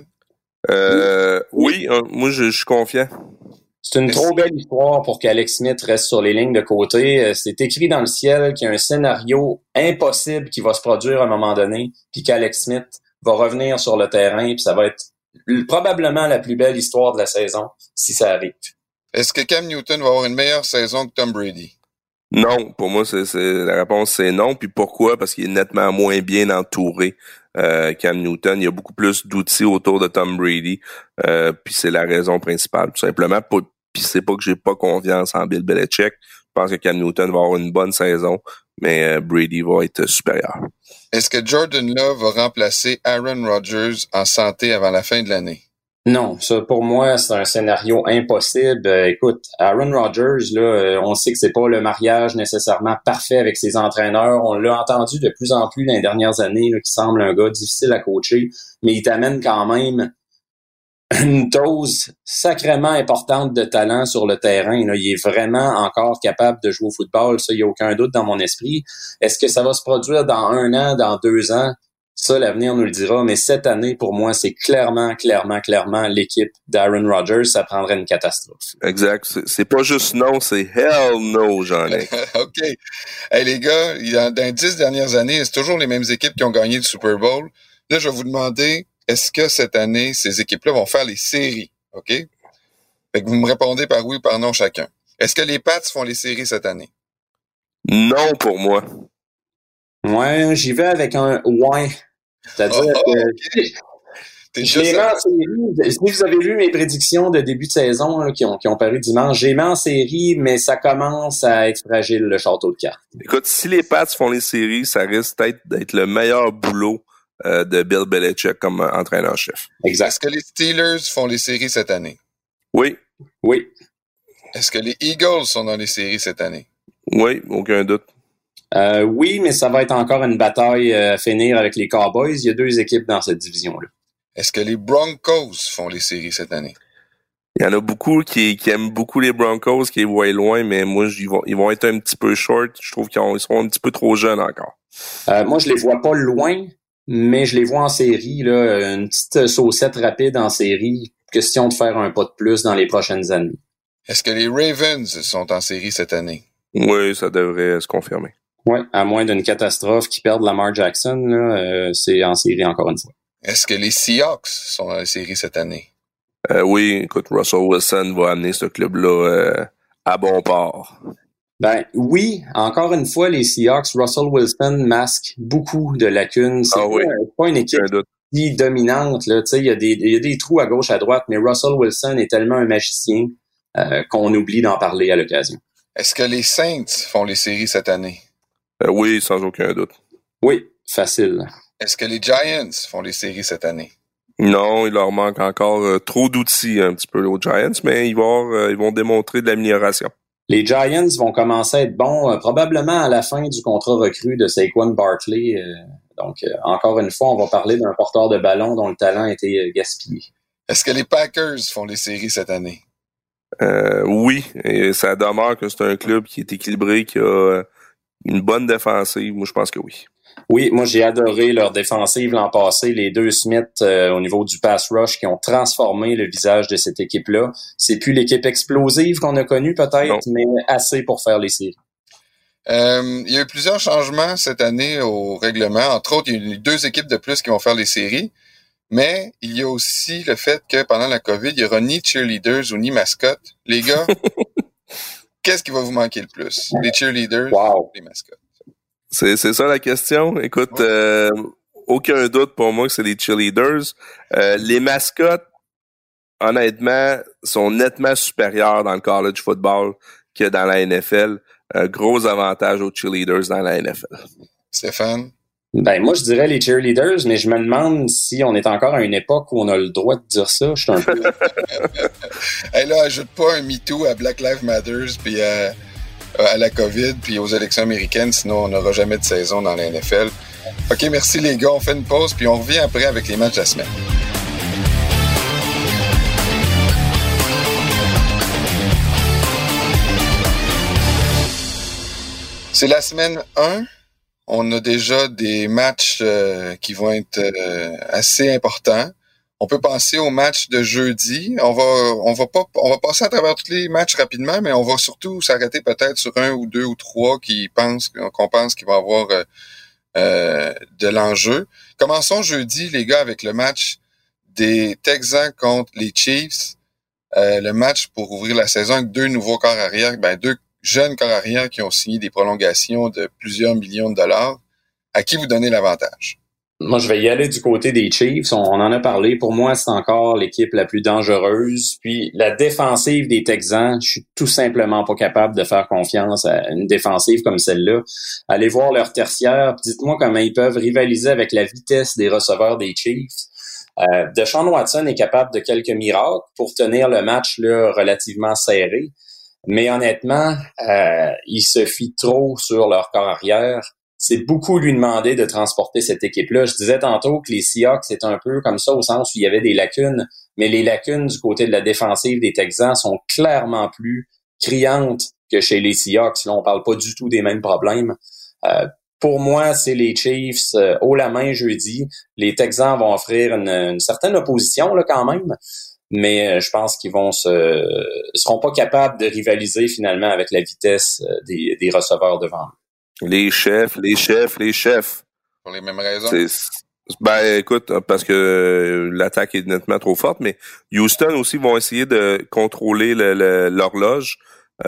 Oui, moi, je suis confiant. C'est une trop belle histoire pour qu'Alex Smith reste sur les lignes de côté. C'est écrit dans le ciel qu'il y a un scénario impossible qui va se produire à un moment donné, puis qu'Alex Smith va revenir sur le terrain, puis ça va être probablement la plus belle histoire de la saison, si ça arrive. Est-ce que Cam Newton va avoir une meilleure saison que Tom Brady? Non, pour moi, la réponse c'est non. Puis pourquoi? Parce qu'il est nettement moins bien entouré. Cam Newton, il y a beaucoup plus d'outils autour de Tom Brady. Puis c'est la raison principale, tout simplement. Puis c'est pas que j'ai pas confiance en Bill Belichick. Je pense que Cam Newton va avoir une bonne saison, mais Brady va être supérieur. Est-ce que Jordan Love va remplacer Aaron Rodgers en santé avant la fin de l'année? Non, ça pour moi c'est un scénario impossible. Écoute, Aaron Rodgers là, on sait que c'est pas le mariage nécessairement parfait avec ses entraîneurs. On l'a entendu de plus en plus dans les dernières années, là, qui semble un gars difficile à coacher, mais il t'amène quand même une dose sacrément importante de talent sur le terrain. Là. Il est vraiment encore capable de jouer au football. Ça, il n'y a aucun doute dans mon esprit. Est-ce que ça va se produire dans 1 an, dans 2 ans? Ça, l'avenir nous le dira, mais cette année, pour moi, c'est clairement l'équipe d'Aaron Rodgers. Ça prendrait une catastrophe. Exact. C'est pas juste non, c'est hell no, j'en ai. OK. Hey, les gars, dans les 10 dernières années, c'est toujours les mêmes équipes qui ont gagné le Super Bowl. Là, je vais vous demander, est-ce que cette année, ces équipes-là vont faire les séries? OK? Fait que vous me répondez par oui ou par non chacun. Est-ce que les Pats font les séries cette année? Non pour moi. Ouais, j'y vais avec un ouais. C'est-à-dire que je les mets en série. Si vous avez vu mes prédictions de début de saison là, qui ont paru dimanche, j'ai mis en série, mais ça commence à être fragile, le château de cartes. Écoute, si les Pats font les séries, ça risque peut-être d'être le meilleur boulot de Bill Belichick comme entraîneur-chef. Exact. Est-ce que les Steelers font les séries cette année? Oui. Oui. Est-ce que les Eagles sont dans les séries cette année? Oui, aucun doute. Oui, mais ça va être encore une bataille à finir avec les Cowboys. Il y a 2 équipes dans cette division-là. Est-ce que les Broncos font les séries cette année? Il y en a beaucoup qui aiment beaucoup les Broncos, qui les voient loin, mais moi, ils vont être un petit peu short. Je trouve qu'ils seront un petit peu trop jeunes encore. Moi, je les vois pas loin, mais je les vois en série. Là, une petite saucette rapide en série. Question de faire un pas de plus dans les prochaines années. Est-ce que les Ravens sont en série cette année? Oui, ça devrait se confirmer. Oui, à moins d'une catastrophe qui perde Lamar Jackson, là, c'est en série encore une fois. Est-ce que les Seahawks sont dans les séries cette année? Oui, écoute, Russell Wilson va amener ce club-là à bon port. Ben oui, encore une fois, les Seahawks, Russell Wilson masque beaucoup de lacunes. C'est pas une équipe si dominante. Là. Il y a des trous à gauche, à droite, mais Russell Wilson est tellement un magicien qu'on oublie d'en parler à l'occasion. Est-ce que les Saints font les séries cette année? Oui, sans aucun doute. Oui, facile. Est-ce que les Giants font les séries cette année? Non, il leur manque encore trop d'outils un petit peu aux Giants, mais ils vont démontrer de l'amélioration. Les Giants vont commencer à être bons probablement à la fin du contrat recru de Saquon Barkley. Donc, encore une fois, on va parler d'un porteur de ballon dont le talent a été gaspillé. Est-ce que les Packers font les séries cette année? Oui, et ça demeure que c'est un club qui est équilibré, qui a une bonne défensive. Moi, je pense que oui. Oui, moi, j'ai adoré leur défensive l'an passé. Les 2 Smith au niveau du pass rush qui ont transformé le visage de cette équipe-là. C'est plus l'équipe explosive qu'on a connue peut-être, mais assez pour faire les séries. Il y a eu plusieurs changements cette année au règlement. Entre autres, il y a eu 2 équipes de plus qui vont faire les séries. Mais il y a aussi le fait que pendant la COVID, il n'y aura ni cheerleaders ou ni mascottes. Les gars, qu'est-ce qui va vous manquer le plus? Les cheerleaders ou les mascottes? C'est ça la question. Écoute, aucun doute pour moi que c'est les cheerleaders. Les mascottes, honnêtement, sont nettement supérieures dans le college football que dans la NFL. Gros avantage aux cheerleaders dans la NFL. Stéphane? Ben, moi, je dirais les cheerleaders, mais je me demande si on est encore à une époque où on a le droit de dire ça. Je suis un peu... Hey, là, ajoute pas un MeToo à Black Lives Matter, puis à la COVID, puis aux élections américaines, sinon on n'aura jamais de saison dans la NFL. OK, merci les gars, on fait une pause, puis on revient après avec les matchs de la semaine. C'est la semaine 1. On a déjà des matchs qui vont être assez importants. On peut penser au match de jeudi. On va passer à travers tous les matchs rapidement, mais on va surtout s'arrêter peut-être sur un ou deux ou trois qu'on pense qu'il va avoir de l'enjeu. Commençons jeudi, les gars, avec le match des Texans contre les Chiefs. Le match pour ouvrir la saison avec deux nouveaux corps arrière, deux jeunes corps arrière qui ont signé des prolongations de plusieurs millions de dollars. À qui vous donnez l'avantage? Moi, je vais y aller du côté des Chiefs. On en a parlé. Pour moi, c'est encore l'équipe la plus dangereuse. Puis la défensive des Texans, je suis tout simplement pas capable de faire confiance à une défensive comme celle-là. Allez voir leur tertiaire. Dites-moi comment ils peuvent rivaliser avec la vitesse des receveurs des Chiefs. Deshaun Watson est capable de quelques miracles pour tenir le match là relativement serré. Mais honnêtement, il se fie trop sur leur corps arrière. C'est beaucoup lui demander de transporter cette équipe-là. Je disais tantôt que les Seahawks, c'est un peu comme ça au sens où il y avait des lacunes, mais les lacunes du côté de la défensive des Texans sont clairement plus criantes que chez les Seahawks. Là, on parle pas du tout des mêmes problèmes. Pour moi, c'est les Chiefs haut la main jeudi. Les Texans vont offrir une certaine opposition là quand même. Mais je pense qu'ils seront pas capables de rivaliser finalement avec la vitesse des receveurs devant eux. Les chefs. Pour les mêmes raisons. Écoute, parce que l'attaque est nettement trop forte, mais Houston aussi vont essayer de contrôler l'horloge.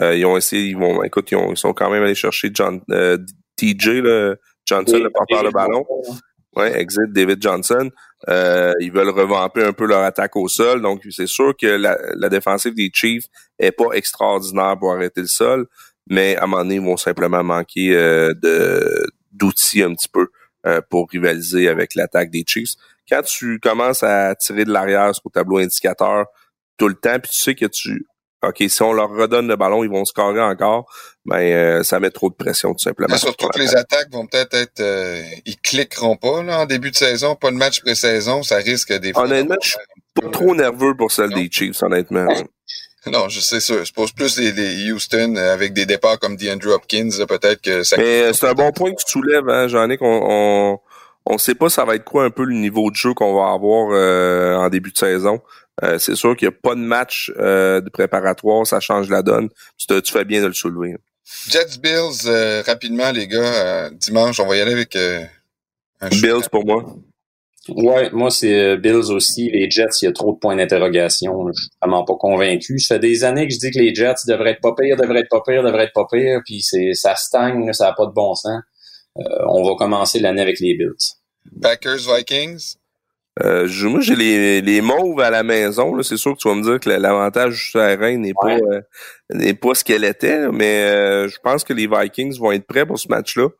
Ils sont quand même allés chercher TJ, Johnson, le porteur de ballon. Ouais, exit David Johnson. Ils veulent revamper un peu leur attaque au sol. Donc, c'est sûr que la défensive des Chiefs est pas extraordinaire pour arrêter le sol, mais à un moment donné, ils vont simplement manquer d'outils un petit peu pour rivaliser avec l'attaque des Chiefs. Quand tu commences à tirer de l'arrière sur le tableau indicateur tout le temps, puis tu sais que si on leur redonne le ballon, ils vont scorer encore, ça met trop de pression tout simplement. Mais surtout que les attaques vont peut-être être ils cliqueront pas là en début de saison, pas de match pré-saison, ça risque des fois. Honnêtement, je suis pas trop nerveux pour celle des Chiefs, honnêtement. Non, je sais ça. Je pose plus les Houston avec des départs comme DeAndre Hopkins, là, peut-être que ça. Mais c'est un bon point que tu soulèves, hein, Jean-Nic. On sait pas ça va être quoi un peu le niveau de jeu qu'on va avoir en début de saison. C'est sûr qu'il n'y a pas de match de préparatoire, ça change la donne. Tu fais bien de le soulever. Jets Bills, rapidement les gars, dimanche, on va y aller avec un Bills pour moi. Ouais, moi c'est Bills aussi. Les Jets, il y a trop de points d'interrogation. Je suis vraiment pas convaincu. Ça fait des années que je dis que les Jets devraient être pas pires, puis ça stagne, ça n'a pas de bon sens. On va commencer l'année avec les Bills. Packers Vikings. Moi, j'ai les Mauves à la maison. Là. C'est sûr que tu vas me dire que l'avantage du terrain n'est pas ce qu'elle était, là, mais je pense que les Vikings vont être prêts pour ce match-là.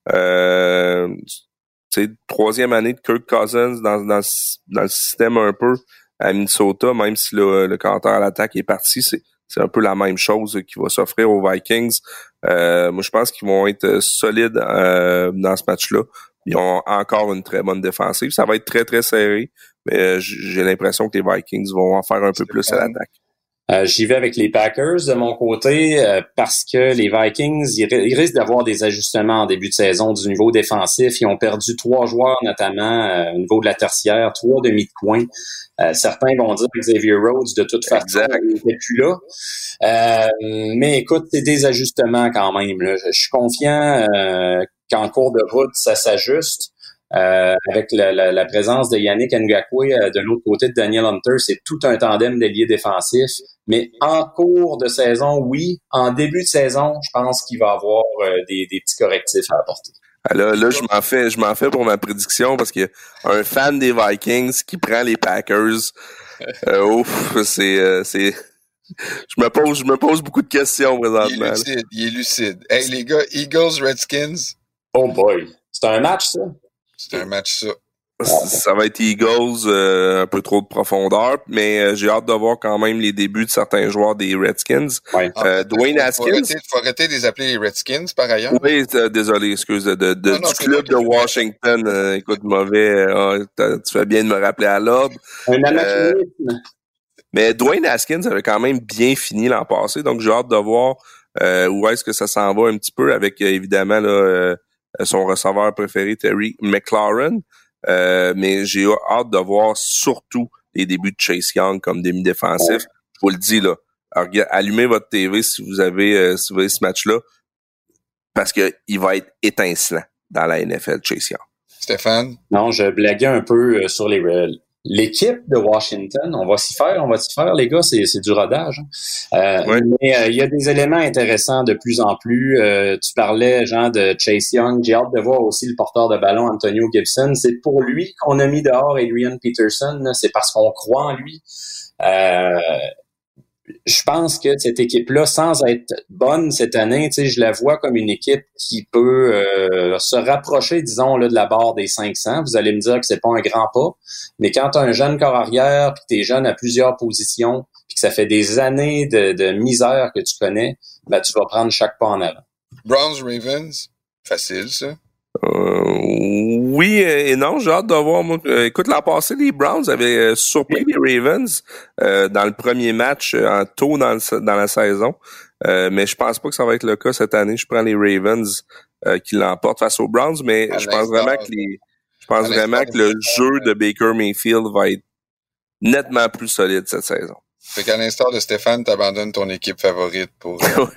C'est troisième année de Kirk Cousins dans le système un peu à Minnesota, même si le canteur à l'attaque est parti, c'est un peu la même chose qui va s'offrir aux Vikings. Moi, je pense qu'ils vont être solides dans ce match-là. Ils ont encore une très bonne défensive. Ça va être très, très serré, mais j'ai l'impression que les Vikings vont en faire un peu plus à l'attaque. J'y vais avec les Packers de mon côté parce que les Vikings, ils risquent d'avoir des ajustements en début de saison du niveau défensif. Ils ont perdu 3 joueurs, notamment au niveau de la tertiaire, 3 demi de coin. Certains vont dire que Xavier Rhodes, de toute façon, il n'était plus là. Mais écoute, c'est des ajustements quand même. Là. Je suis confiant qu'en cours de route, ça s'ajuste. Avec la présence de Yannick Ngakoue de l'autre côté de Daniel Hunter, c'est tout un tandem d'ailiers défensifs. Mais en cours de saison, oui. En début de saison, je pense qu'il va y avoir des petits correctifs à apporter. Là, je m'en fais pour ma prédiction parce qu'il y a un fan des Vikings qui prend les Packers. Je me pose beaucoup de questions présentement. Il est lucide. Hey, les gars, Eagles, Redskins. Oh boy. C'est un match, ça? C'est un match ça. Ça va être Eagles, un peu trop de profondeur, mais j'ai hâte de voir quand même les débuts de certains joueurs des Redskins. Ouais. Dwayne Haskins. Faut arrêter de les appeler les Redskins, par ailleurs. Oui, désolé, excuse, Non, du club de Washington. Écoute, mauvais, tu fais bien de me rappeler à l'ordre. Un anachronisme. Mais Dwayne Haskins avait quand même bien fini l'an passé, donc j'ai hâte de voir où est-ce que ça s'en va un petit peu avec, évidemment, là, son receveur préféré, Terry McLaurin. Mais j'ai hâte de voir surtout les débuts de Chase Young comme demi-défensif. Je vous le dis, là, alors, allumez votre TV si vous avez ce match-là, parce que il va être étincelant dans la NFL, Chase Young. Stéphane? Non, je blaguais un peu sur l'équipe de Washington. On va s'y faire, les gars, c'est du rodage. Ouais. Mais il y a des éléments intéressants de plus en plus. Tu parlais, Jean, de Chase Young. J'ai hâte de voir aussi le porteur de ballon, Antonio Gibson. C'est pour lui qu'on a mis dehors Adrian Peterson. Là. C'est parce qu'on croit en lui. Je pense que cette équipe-là, sans être bonne cette année, tu sais, je la vois comme une équipe qui peut se rapprocher, disons, là, de la barre des 500. Vous allez me dire que c'est pas un grand pas, mais quand tu as un jeune corps arrière, puis que tu es jeune à plusieurs positions, puis que ça fait des années de misère que tu connais, ben tu vas prendre chaque pas en avant. Browns-Ravens, facile ça. Oui et non, j'ai hâte de voir. Moi, écoute, l'an passé, les Browns avaient surpris les Ravens dans le premier match tôt dans la saison. Mais je pense pas que ça va être le cas cette année. Je prends les Ravens qui l'emportent face aux Browns, mais je pense vraiment que le jeu de Baker Mayfield va être nettement plus solide cette saison. Fait qu'à l'instar de Stéphane, t'abandonnes ton équipe favorite pour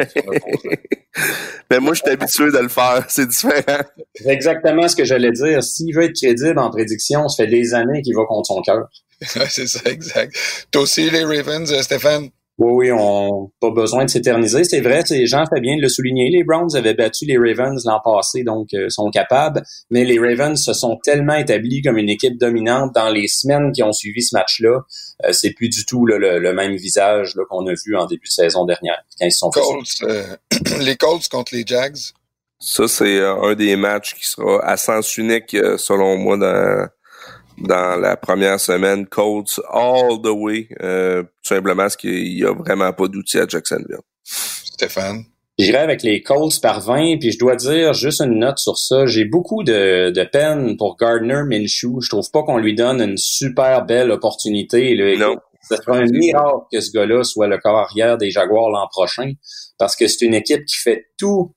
Mais moi, je suis habitué de le faire. C'est différent. C'est exactement ce que j'allais dire. S'il veut être crédible en prédiction, ça fait des années qu'il va contre son cœur. C'est ça, exact. Toi aussi, les Ravens, Stéphane? Oui, on n'a pas besoin de s'éterniser. C'est vrai, Jean fait bien de le souligner. Les Browns avaient battu les Ravens l'an passé, donc sont capables. Mais les Ravens se sont tellement établis comme une équipe dominante dans les semaines qui ont suivi ce match-là. C'est plus du tout là, le même visage là, qu'on a vu en début de saison dernière, quand ils se sont Colts, les Colts contre les Jags. Ça, c'est un des matchs qui sera à sens unique, selon moi, dans la première semaine. Colts all the way, tout simplement parce qu'il y a vraiment pas d'outils à Jacksonville. Stéphane? J'irai avec les Colts par 20, puis je dois dire juste une note sur ça. J'ai beaucoup de peine pour Gardner Minshew. Je trouve pas qu'on lui donne une super belle opportunité. Là. Non. Ça serait un miracle que ce gars-là soit le corps arrière des Jaguars l'an prochain, parce que c'est une équipe qui fait tout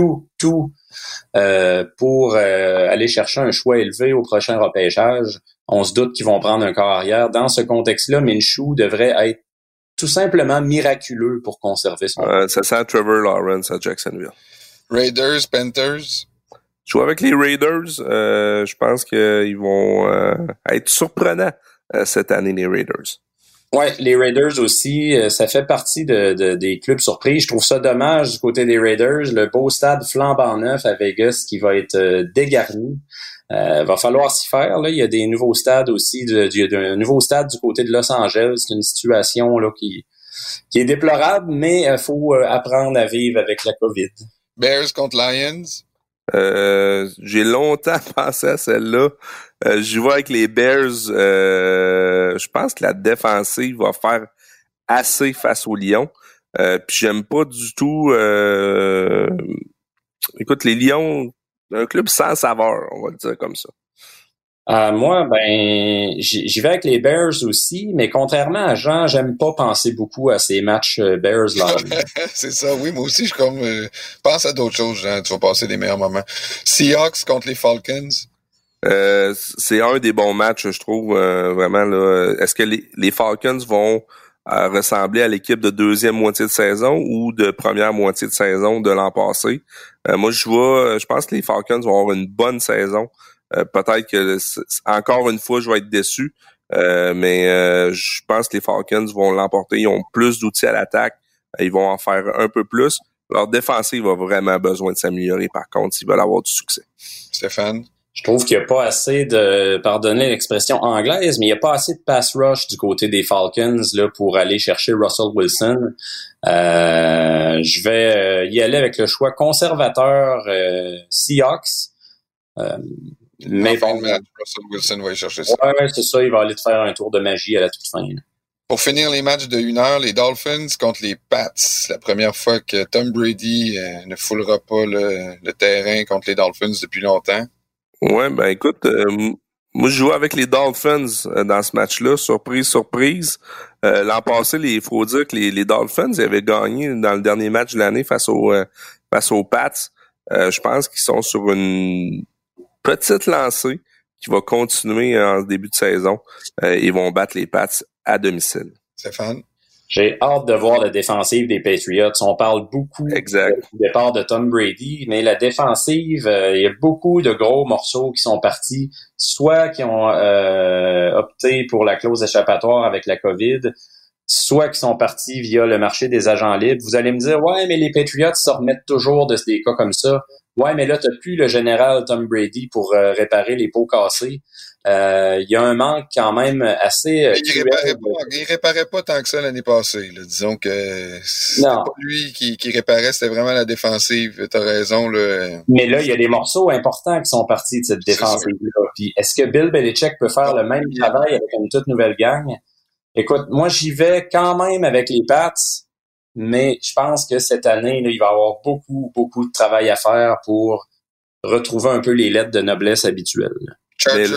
pour aller chercher un choix élevé au prochain repêchage. On se doute qu'ils vont prendre un corps arrière. Dans ce contexte-là, Minshew devrait être tout simplement miraculeux pour conserver son ça sent Trevor Lawrence à Jacksonville. Raiders, Panthers. Je joue avec les Raiders. Je pense qu'ils vont être surprenants cette année, les Raiders. Ouais, les Raiders aussi, ça fait partie des clubs surpris. Je trouve ça dommage du côté des Raiders. Le beau stade flambant neuf à Vegas qui va être dégarni. Va falloir s'y faire. Là. Il y a des nouveaux stades aussi. Il y a un nouveau stade du côté de Los Angeles. C'est une situation là qui est déplorable, mais il faut apprendre à vivre avec la COVID. Bears contre Lions. J'ai longtemps pensé à celle-là. J'y vais avec les Bears. Je pense que la défensive va faire assez face aux Lions. Puis j'aime pas du tout... Écoute, les Lions, un club sans saveur, on va le dire comme ça. Moi, j'y vais avec les Bears aussi, mais contrairement à Jean, j'aime pas penser beaucoup à ces matchs Bears-là. C'est ça, oui, moi aussi, je pense à d'autres choses, Jean, tu vas passer des meilleurs moments. Seahawks contre les Falcons. C'est un des bons matchs, je trouve, vraiment. Là. Est-ce que les Falcons vont ressembler à l'équipe de deuxième moitié de saison ou de première moitié de saison de l'an passé? Moi, je pense que les Falcons vont avoir une bonne saison. Peut-être que encore une fois, je vais être déçu, mais je pense que les Falcons vont l'emporter. Ils ont plus d'outils à l'attaque. Ils vont en faire un peu plus. Leur défensive a vraiment besoin de s'améliorer, par contre, s'ils veulent avoir du succès. Stéphane? Je trouve qu'il n'y a pas assez de, pardonnez l'expression anglaise, mais il n'y a pas assez de pass rush du côté des Falcons là pour aller chercher Russell Wilson. Je vais y aller avec le choix conservateur Seahawks. Mais fin bon, de match, Russell Wilson va aller chercher ça. Ouais, c'est ça, il va aller te faire un tour de magie à la toute fin. Là. Pour finir les matchs de 1 heure, les Dolphins contre les Pats. La première fois que Tom Brady ne foulera pas le terrain contre les Dolphins depuis longtemps. Ouais, ben écoute, moi je jouais avec les Dolphins dans ce match-là, surprise. L'an passé, il faut dire que les Dolphins avaient gagné dans le dernier match de l'année face aux Pats. Je pense qu'ils sont sur une petite lancée qui va continuer en début de saison. Ils vont battre les Pats à domicile. Stéphane? J'ai hâte de voir la défensive des Patriots. On parle beaucoup du départ de Tom Brady, mais la défensive, il y a beaucoup de gros morceaux qui sont partis, soit qui ont opté pour la clause échappatoire avec la COVID, soit qui sont partis via le marché des agents libres. Vous allez me dire, ouais, mais les Patriots se remettent toujours de des cas comme ça. Ouais, mais là, t'as plus le général Tom Brady pour réparer les pots cassés. Il y a un manque quand même assez... il réparait pas tant que ça l'année passée. Là. Disons que c'était pas lui qui réparait, c'était vraiment la défensive. T'as raison. Là. Mais là, il y a des morceaux importants qui sont partis de cette défensive-là. Puis est-ce que Bill Belichick peut faire le même travail avec une toute nouvelle gang? Écoute, moi, j'y vais quand même avec les Pats, mais je pense que cette année, là, il va y avoir beaucoup de travail à faire pour retrouver un peu les lettres de noblesse habituelles. Mais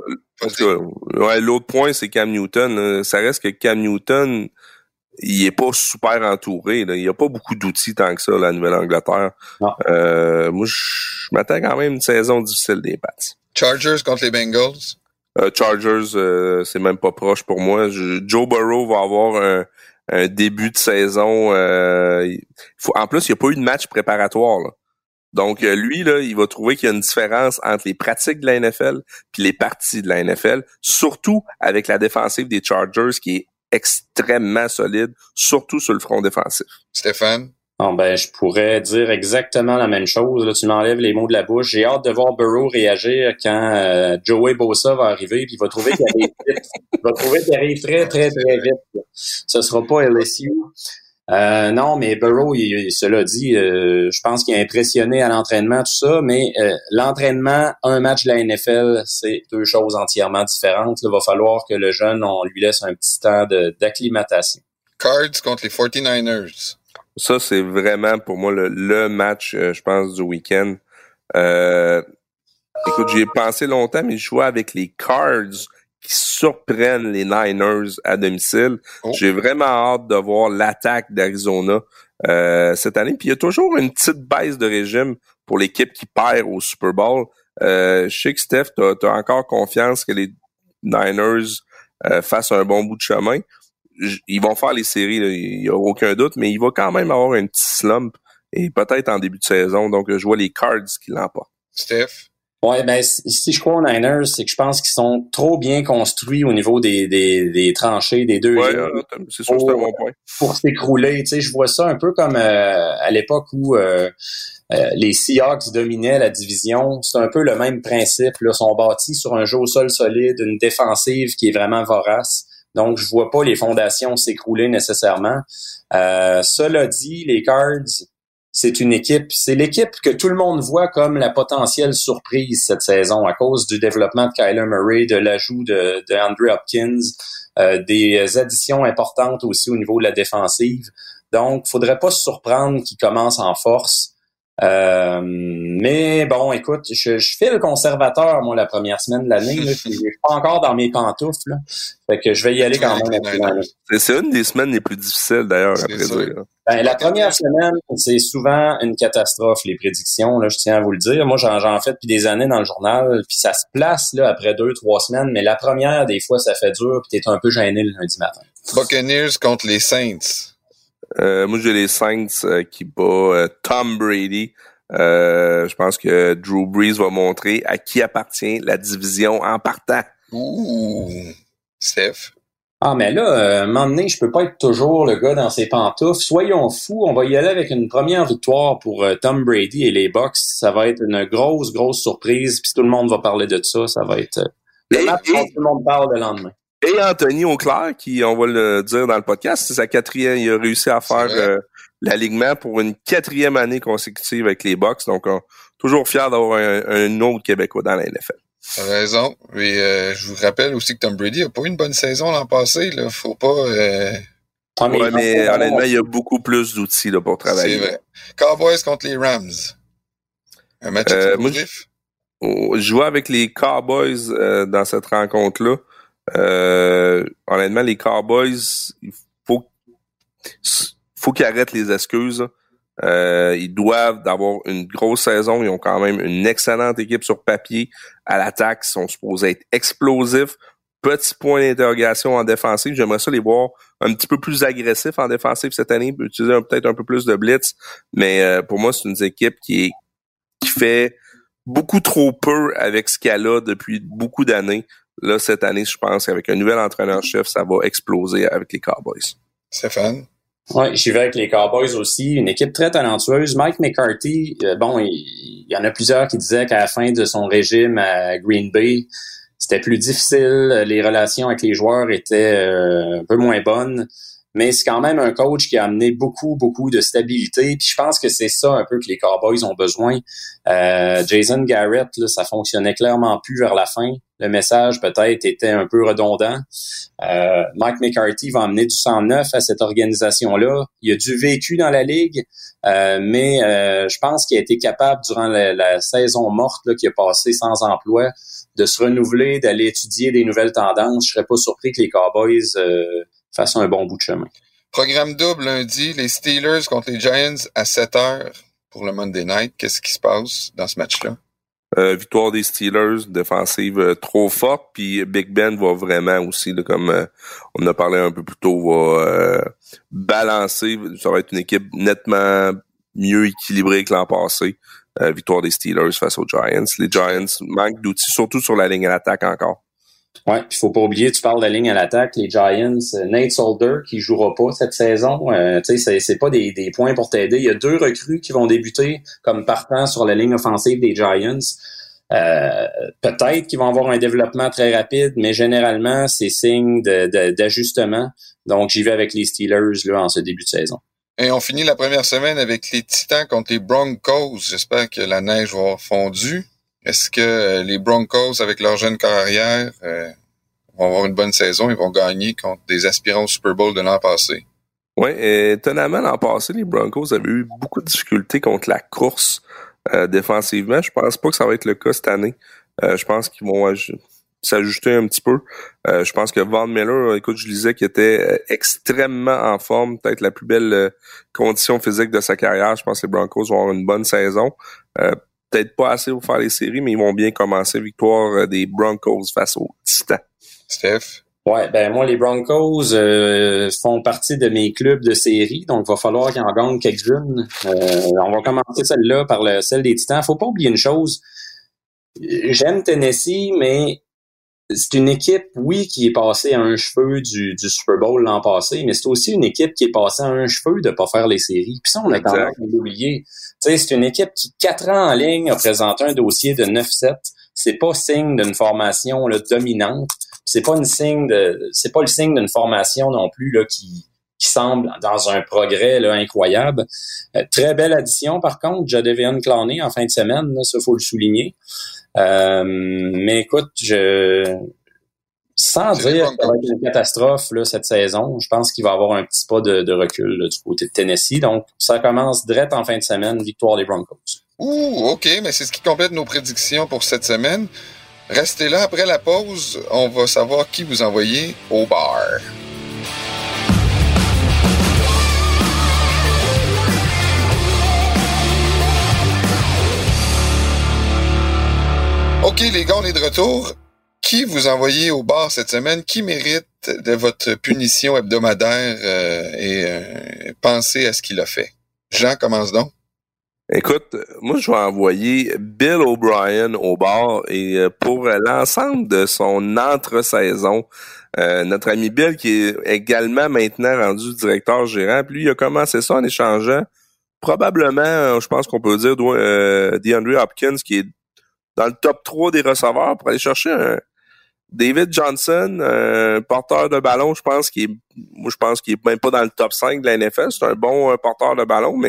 l'autre point, c'est Cam Newton. Ça reste que Cam Newton, il est pas super entouré. Là. Il n'y a pas beaucoup d'outils tant que ça, la Nouvelle-Angleterre. Moi, je m'attends quand même à une saison difficile des Pats. Chargers contre les Bengals? Chargers, c'est même pas proche pour moi. Joe Burrow va avoir un début de saison. En plus, il n'y a pas eu de match préparatoire. Là. Donc, lui, là, il va trouver qu'il y a une différence entre les pratiques de la NFL puis les parties de la NFL, surtout avec la défensive des Chargers qui est extrêmement solide, surtout sur le front défensif. Stéphane? Bon, ben, je pourrais dire exactement la même chose. Là, tu m'enlèves les mots de la bouche. J'ai hâte de voir Burrow réagir quand Joey Bosa va arriver, puis il va trouver qu'il arrive vite. Il va trouver qu'il arrive très, très, très vite. Là. Ce sera pas LSU. Non, mais Burrow, cela dit, je pense qu'il est impressionné à l'entraînement, tout ça, mais l'entraînement, un match de la NFL, c'est deux choses entièrement différentes. Il va falloir que le jeune, on lui laisse un petit temps d'acclimatation. Cards contre les 49ers. Ça, c'est vraiment pour moi le match, je pense, du week-end. Écoute, j'y ai pensé longtemps, mais je jouais avec les Cards qui surprennent les Niners à domicile. Oh. J'ai vraiment hâte de voir l'attaque d'Arizona cette année. Puis il y a toujours une petite baisse de régime pour l'équipe qui perd au Super Bowl. Je sais que Steph, t'as encore confiance que les Niners fassent un bon bout de chemin. Ils vont faire les séries, il n'y a aucun doute, mais il va quand même avoir un petit slump et peut-être en début de saison. Donc, je vois les Cards qui l'emportent. Steph? Ouais, ben si je crois aux Niners, c'est que je pense qu'ils sont trop bien construits au niveau des tranchées, des deux. Ouais, c'est sûr, c'est un bon point. Pour s'écrouler, tu sais, je vois ça un peu comme à l'époque où les Seahawks dominaient la division. C'est un peu le même principe. Là, sont bâtis sur un jeu au sol solide, une défensive qui est vraiment vorace. Donc, je vois pas les fondations s'écrouler nécessairement. Cela dit, les Cards, c'est l'équipe que tout le monde voit comme la potentielle surprise cette saison à cause du développement de Kyler Murray, de l'ajout de Andrew Hopkins, des additions importantes aussi au niveau de la défensive. Donc, faudrait pas se surprendre qu'ils commencent en force. Mais bon, écoute, je file conservateur, moi, la première semaine de l'année. Je suis pas encore dans mes pantoufles. Là. Fait que je vais y aller quand même. C'est une des semaines les plus difficiles, d'ailleurs, à prédire. Ben, la première semaine, c'est souvent une catastrophe, les prédictions. Là, je tiens à vous le dire. Moi, j'en fais depuis des années dans le journal, puis ça se place là après 2-3 semaines. Mais la première, des fois, ça fait dur, puis t'es un peu gêné le lundi matin. Buccaneers contre les Saints. Moi, j'ai les Saints qui bat Tom Brady. Je pense que Drew Brees va montrer à qui appartient la division en partant. Ouh, Steph. Ah, mais là, à un moment donné, je peux pas être toujours le gars dans ses pantoufles. Soyons fous, on va y aller avec une première victoire pour Tom Brady et les Bucs. Ça va être une grosse surprise, puis tout le monde va parler de ça. Ça va être le match dont tout le monde parle le lendemain. Et Anthony Auclair, qui, on va le dire dans le podcast, c'est sa 4e, il a réussi à faire l'alignement pour une 4e année consécutive avec les Bucs. Donc, toujours fier d'avoir un autre Québécois dans la NFL. T'as raison. Et je vous rappelle aussi que Tom Brady a pas eu une bonne saison l'an passé. Là. Faut pas... mais honnêtement, il y a beaucoup plus d'outils là, pour travailler. C'est vrai. Cowboys contre les Rams. Un match explosif. Je jouais avec les Cowboys dans cette rencontre-là. Honnêtement, les Cowboys, il faut qu'ils arrêtent les excuses. Ils doivent d'avoir une grosse saison. Ils ont quand même une excellente équipe sur papier. À l'attaque, ils sont supposés être explosifs. Petit point d'interrogation en défensive. J'aimerais ça les voir un petit peu plus agressifs en défensive cette année. Utiliser peut-être un peu plus de blitz. Mais pour moi, c'est une équipe qui fait beaucoup trop peu avec ce qu'elle a depuis beaucoup d'années. Là, cette année, je pense qu'avec un nouvel entraîneur-chef, ça va exploser avec les Cowboys. Stéphane? Oui, j'y vais avec les Cowboys aussi. Une équipe très talentueuse. Mike McCarthy, il y en a plusieurs qui disaient qu'à la fin de son régime à Green Bay, c'était plus difficile. Les relations avec les joueurs étaient un peu moins bonnes. Mais c'est quand même un coach qui a amené beaucoup, beaucoup de stabilité. Puis je pense que c'est ça un peu que les Cowboys ont besoin. Jason Garrett, là, ça fonctionnait clairement plus vers la fin. Le message peut-être était un peu redondant. Mike McCarthy va amener du sang neuf à cette organisation-là. Il a du vécu dans la ligue, mais je pense qu'il a été capable durant la saison morte là, qui a passé sans emploi de se renouveler, d'aller étudier des nouvelles tendances. Je serais pas surpris que les Cowboys fasse un bon bout de chemin. Programme double lundi, les Steelers contre les Giants à 7h pour le Monday Night. Qu'est-ce qui se passe dans ce match-là? Victoire des Steelers, défensive trop forte, puis Big Ben va vraiment aussi, là, comme on en a parlé un peu plus tôt, va balancer. Ça va être une équipe nettement mieux équilibrée que l'an passé. Victoire des Steelers face aux Giants. Les Giants manquent d'outils, surtout sur la ligne à l'attaque encore. Ouais, puis faut pas oublier, tu parles de la ligne à l'attaque, les Giants, Nate Solder qui jouera pas cette saison, tu sais, c'est pas des points pour t'aider. Il y a 2 recrues qui vont débuter comme partant sur la ligne offensive des Giants. Peut-être qu'ils vont avoir un développement très rapide, mais généralement, c'est signe d'ajustement. Donc, j'y vais avec les Steelers là en ce début de saison. Et on finit la première semaine avec les Titans contre les Broncos. J'espère que la neige va avoir fondu. Est-ce que les Broncos, avec leur jeune carrière, vont avoir une bonne saison? Ils vont gagner contre des aspirants au Super Bowl de l'an passé? Oui, étonnamment, l'an passé, les Broncos avaient eu beaucoup de difficultés contre la course défensivement. Je pense pas que ça va être le cas cette année. Je pense qu'ils vont s'ajuster un petit peu. Je pense que Von Miller, écoute, je lisais qu'il était extrêmement en forme, peut-être la plus belle condition physique de sa carrière. Je pense que les Broncos vont avoir une bonne saison. Peut-être pas assez pour faire les séries, mais ils vont bien commencer. Victoire des Broncos face aux Titans. Steph? Ouais, ben moi, les Broncos font partie de mes clubs de série, donc il va falloir qu'ils en gagnent quelques-unes. On va commencer celle-là par celle des Titans. Faut pas oublier une chose. J'aime Tennessee, mais c'est une équipe, oui, qui est passée à un cheveu du Super Bowl l'an passé, mais c'est aussi une équipe qui est passée à un cheveu de pas faire les séries. Puis ça, on a tendance à l'oublier. Tu sais, c'est une équipe qui, 4 ans en ligne, a présenté un dossier de 9-7. C'est pas signe d'une formation là, dominante. C'est pas le signe d'une formation non plus là qui semble dans un progrès là, incroyable. Très belle addition, par contre, Jadeveon Clowney en fin de semaine, là, ça faut le souligner. Mais écoute, sans dire que ça va être une catastrophe là, cette saison, je pense qu'il va y avoir un petit pas de recul là, du côté de Tennessee. Donc, ça commence direct en fin de semaine, victoire des Broncos. OK, mais c'est ce qui complète nos prédictions pour cette semaine. Restez là, après la pause, on va savoir qui vous envoyez au bar. OK, les gars, on est de retour. Qui vous envoyez au bar cette semaine? Qui mérite de votre punition hebdomadaire et pensez à ce qu'il a fait? Jean, commence donc. Écoute, moi, je vais envoyer Bill O'Brien au bar et pour l'ensemble de son entre-saison, notre ami Bill, qui est également maintenant rendu directeur gérant, puis lui, il a commencé ça en échangeant probablement, je pense qu'on peut dire, DeAndre Hopkins, qui est dans le top 3 des receveurs pour aller chercher un David Johnson, un porteur de ballon, je pense qu'il est même pas dans le top 5 de la NFL. C'est un bon porteur de ballon, mais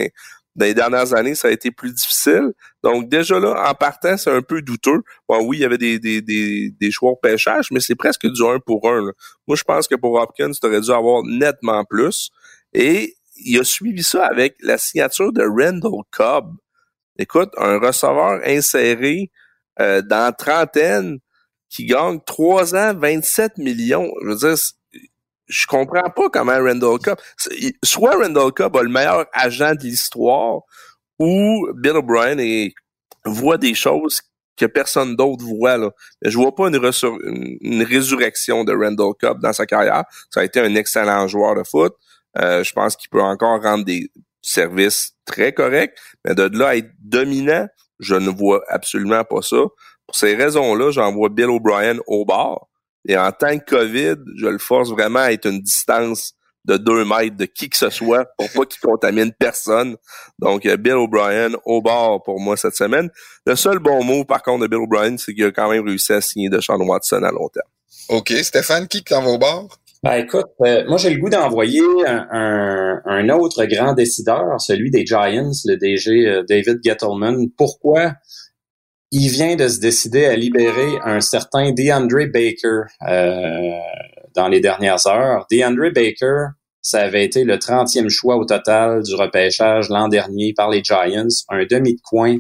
Dans les dernières années, ça a été plus difficile. Donc, déjà là, en partant, c'est un peu douteux. Bon, oui, il y avait des choix au pêchage, mais c'est presque du 1 pour 1. Là. Moi, je pense que pour Hopkins, tu aurais dû avoir nettement plus. Et il a suivi ça avec la signature de Randall Cobb. Écoute, un receveur inséré dans la trentaine qui gagne 3 ans, 27 millions. Je veux dire, je comprends pas comment Randall Cobb... Soit Randall Cobb a le meilleur agent de l'histoire, ou Bill O'Brien voit des choses que personne d'autre voit. Là. Je vois pas une résurrection de Randall Cobb dans sa carrière. Ça a été un excellent joueur de foot. Je pense qu'il peut encore rendre des services très corrects, mais de là à être dominant, je ne vois absolument pas ça. Pour ces raisons-là, j'envoie Bill O'Brien au bord. Et en tant que COVID, je le force vraiment à être une distance de 2 mètres de qui que ce soit pour pas qu'il contamine personne. Donc, Bill O'Brien au bord pour moi cette semaine. Le seul bon mot, par contre, de Bill O'Brien, c'est qu'il a quand même réussi à signer Deshaun Watson à long terme. OK. Stéphane, qui t'en va au bord? Ben écoute, moi j'ai le goût d'envoyer un autre grand décideur, celui des Giants, le DG David Gettleman. Pourquoi? Il vient de se décider à libérer un certain DeAndre Baker dans les dernières heures. DeAndre Baker, ça avait été le 30e choix au total du repêchage l'an dernier par les Giants, un demi de coin.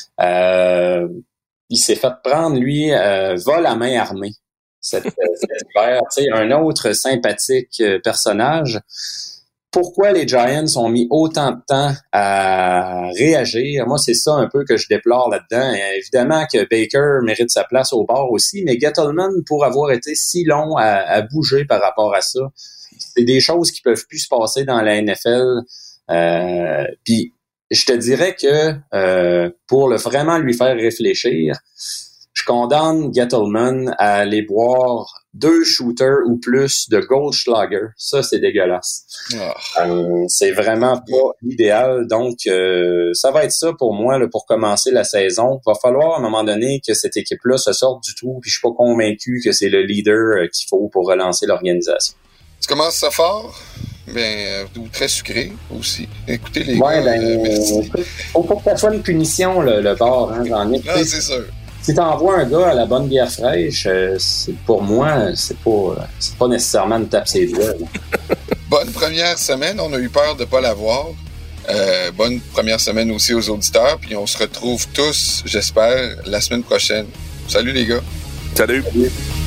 Il s'est fait prendre, lui, vol à main armée. Cet hiver, tu sais, un autre sympathique personnage. Pourquoi les Giants ont mis autant de temps à réagir? Moi, c'est ça un peu que je déplore là-dedans. Et évidemment que Baker mérite sa place au bord aussi, mais Gettleman, pour avoir été si long à bouger par rapport à ça, c'est des choses qui peuvent plus se passer dans la NFL. Puis, je te dirais que pour vraiment lui faire réfléchir, je condamne Gettleman à aller boire 2 shooters ou plus de Goldschlager. Ça, c'est dégueulasse. C'est vraiment pas idéal. Donc, ça va être ça pour moi là, pour commencer la saison. Il va falloir à un moment donné que cette équipe-là se sorte du trou. Puis je suis pas convaincu que c'est le leader qu'il faut pour relancer l'organisation. Tu commences ça fort? Ou très sucré aussi. Écoutez les gars, merci. Faut pas que ça soit une punition, le bord, hein, j'en ai. Non, c'est sûr. Si t'envoies un gars à la bonne bière fraîche, pour moi, c'est pas nécessairement une tape ses doigts. Bonne première semaine, on a eu peur de pas l'avoir. Bonne première semaine aussi aux auditeurs, puis on se retrouve tous, j'espère, la semaine prochaine. Salut les gars. Salut.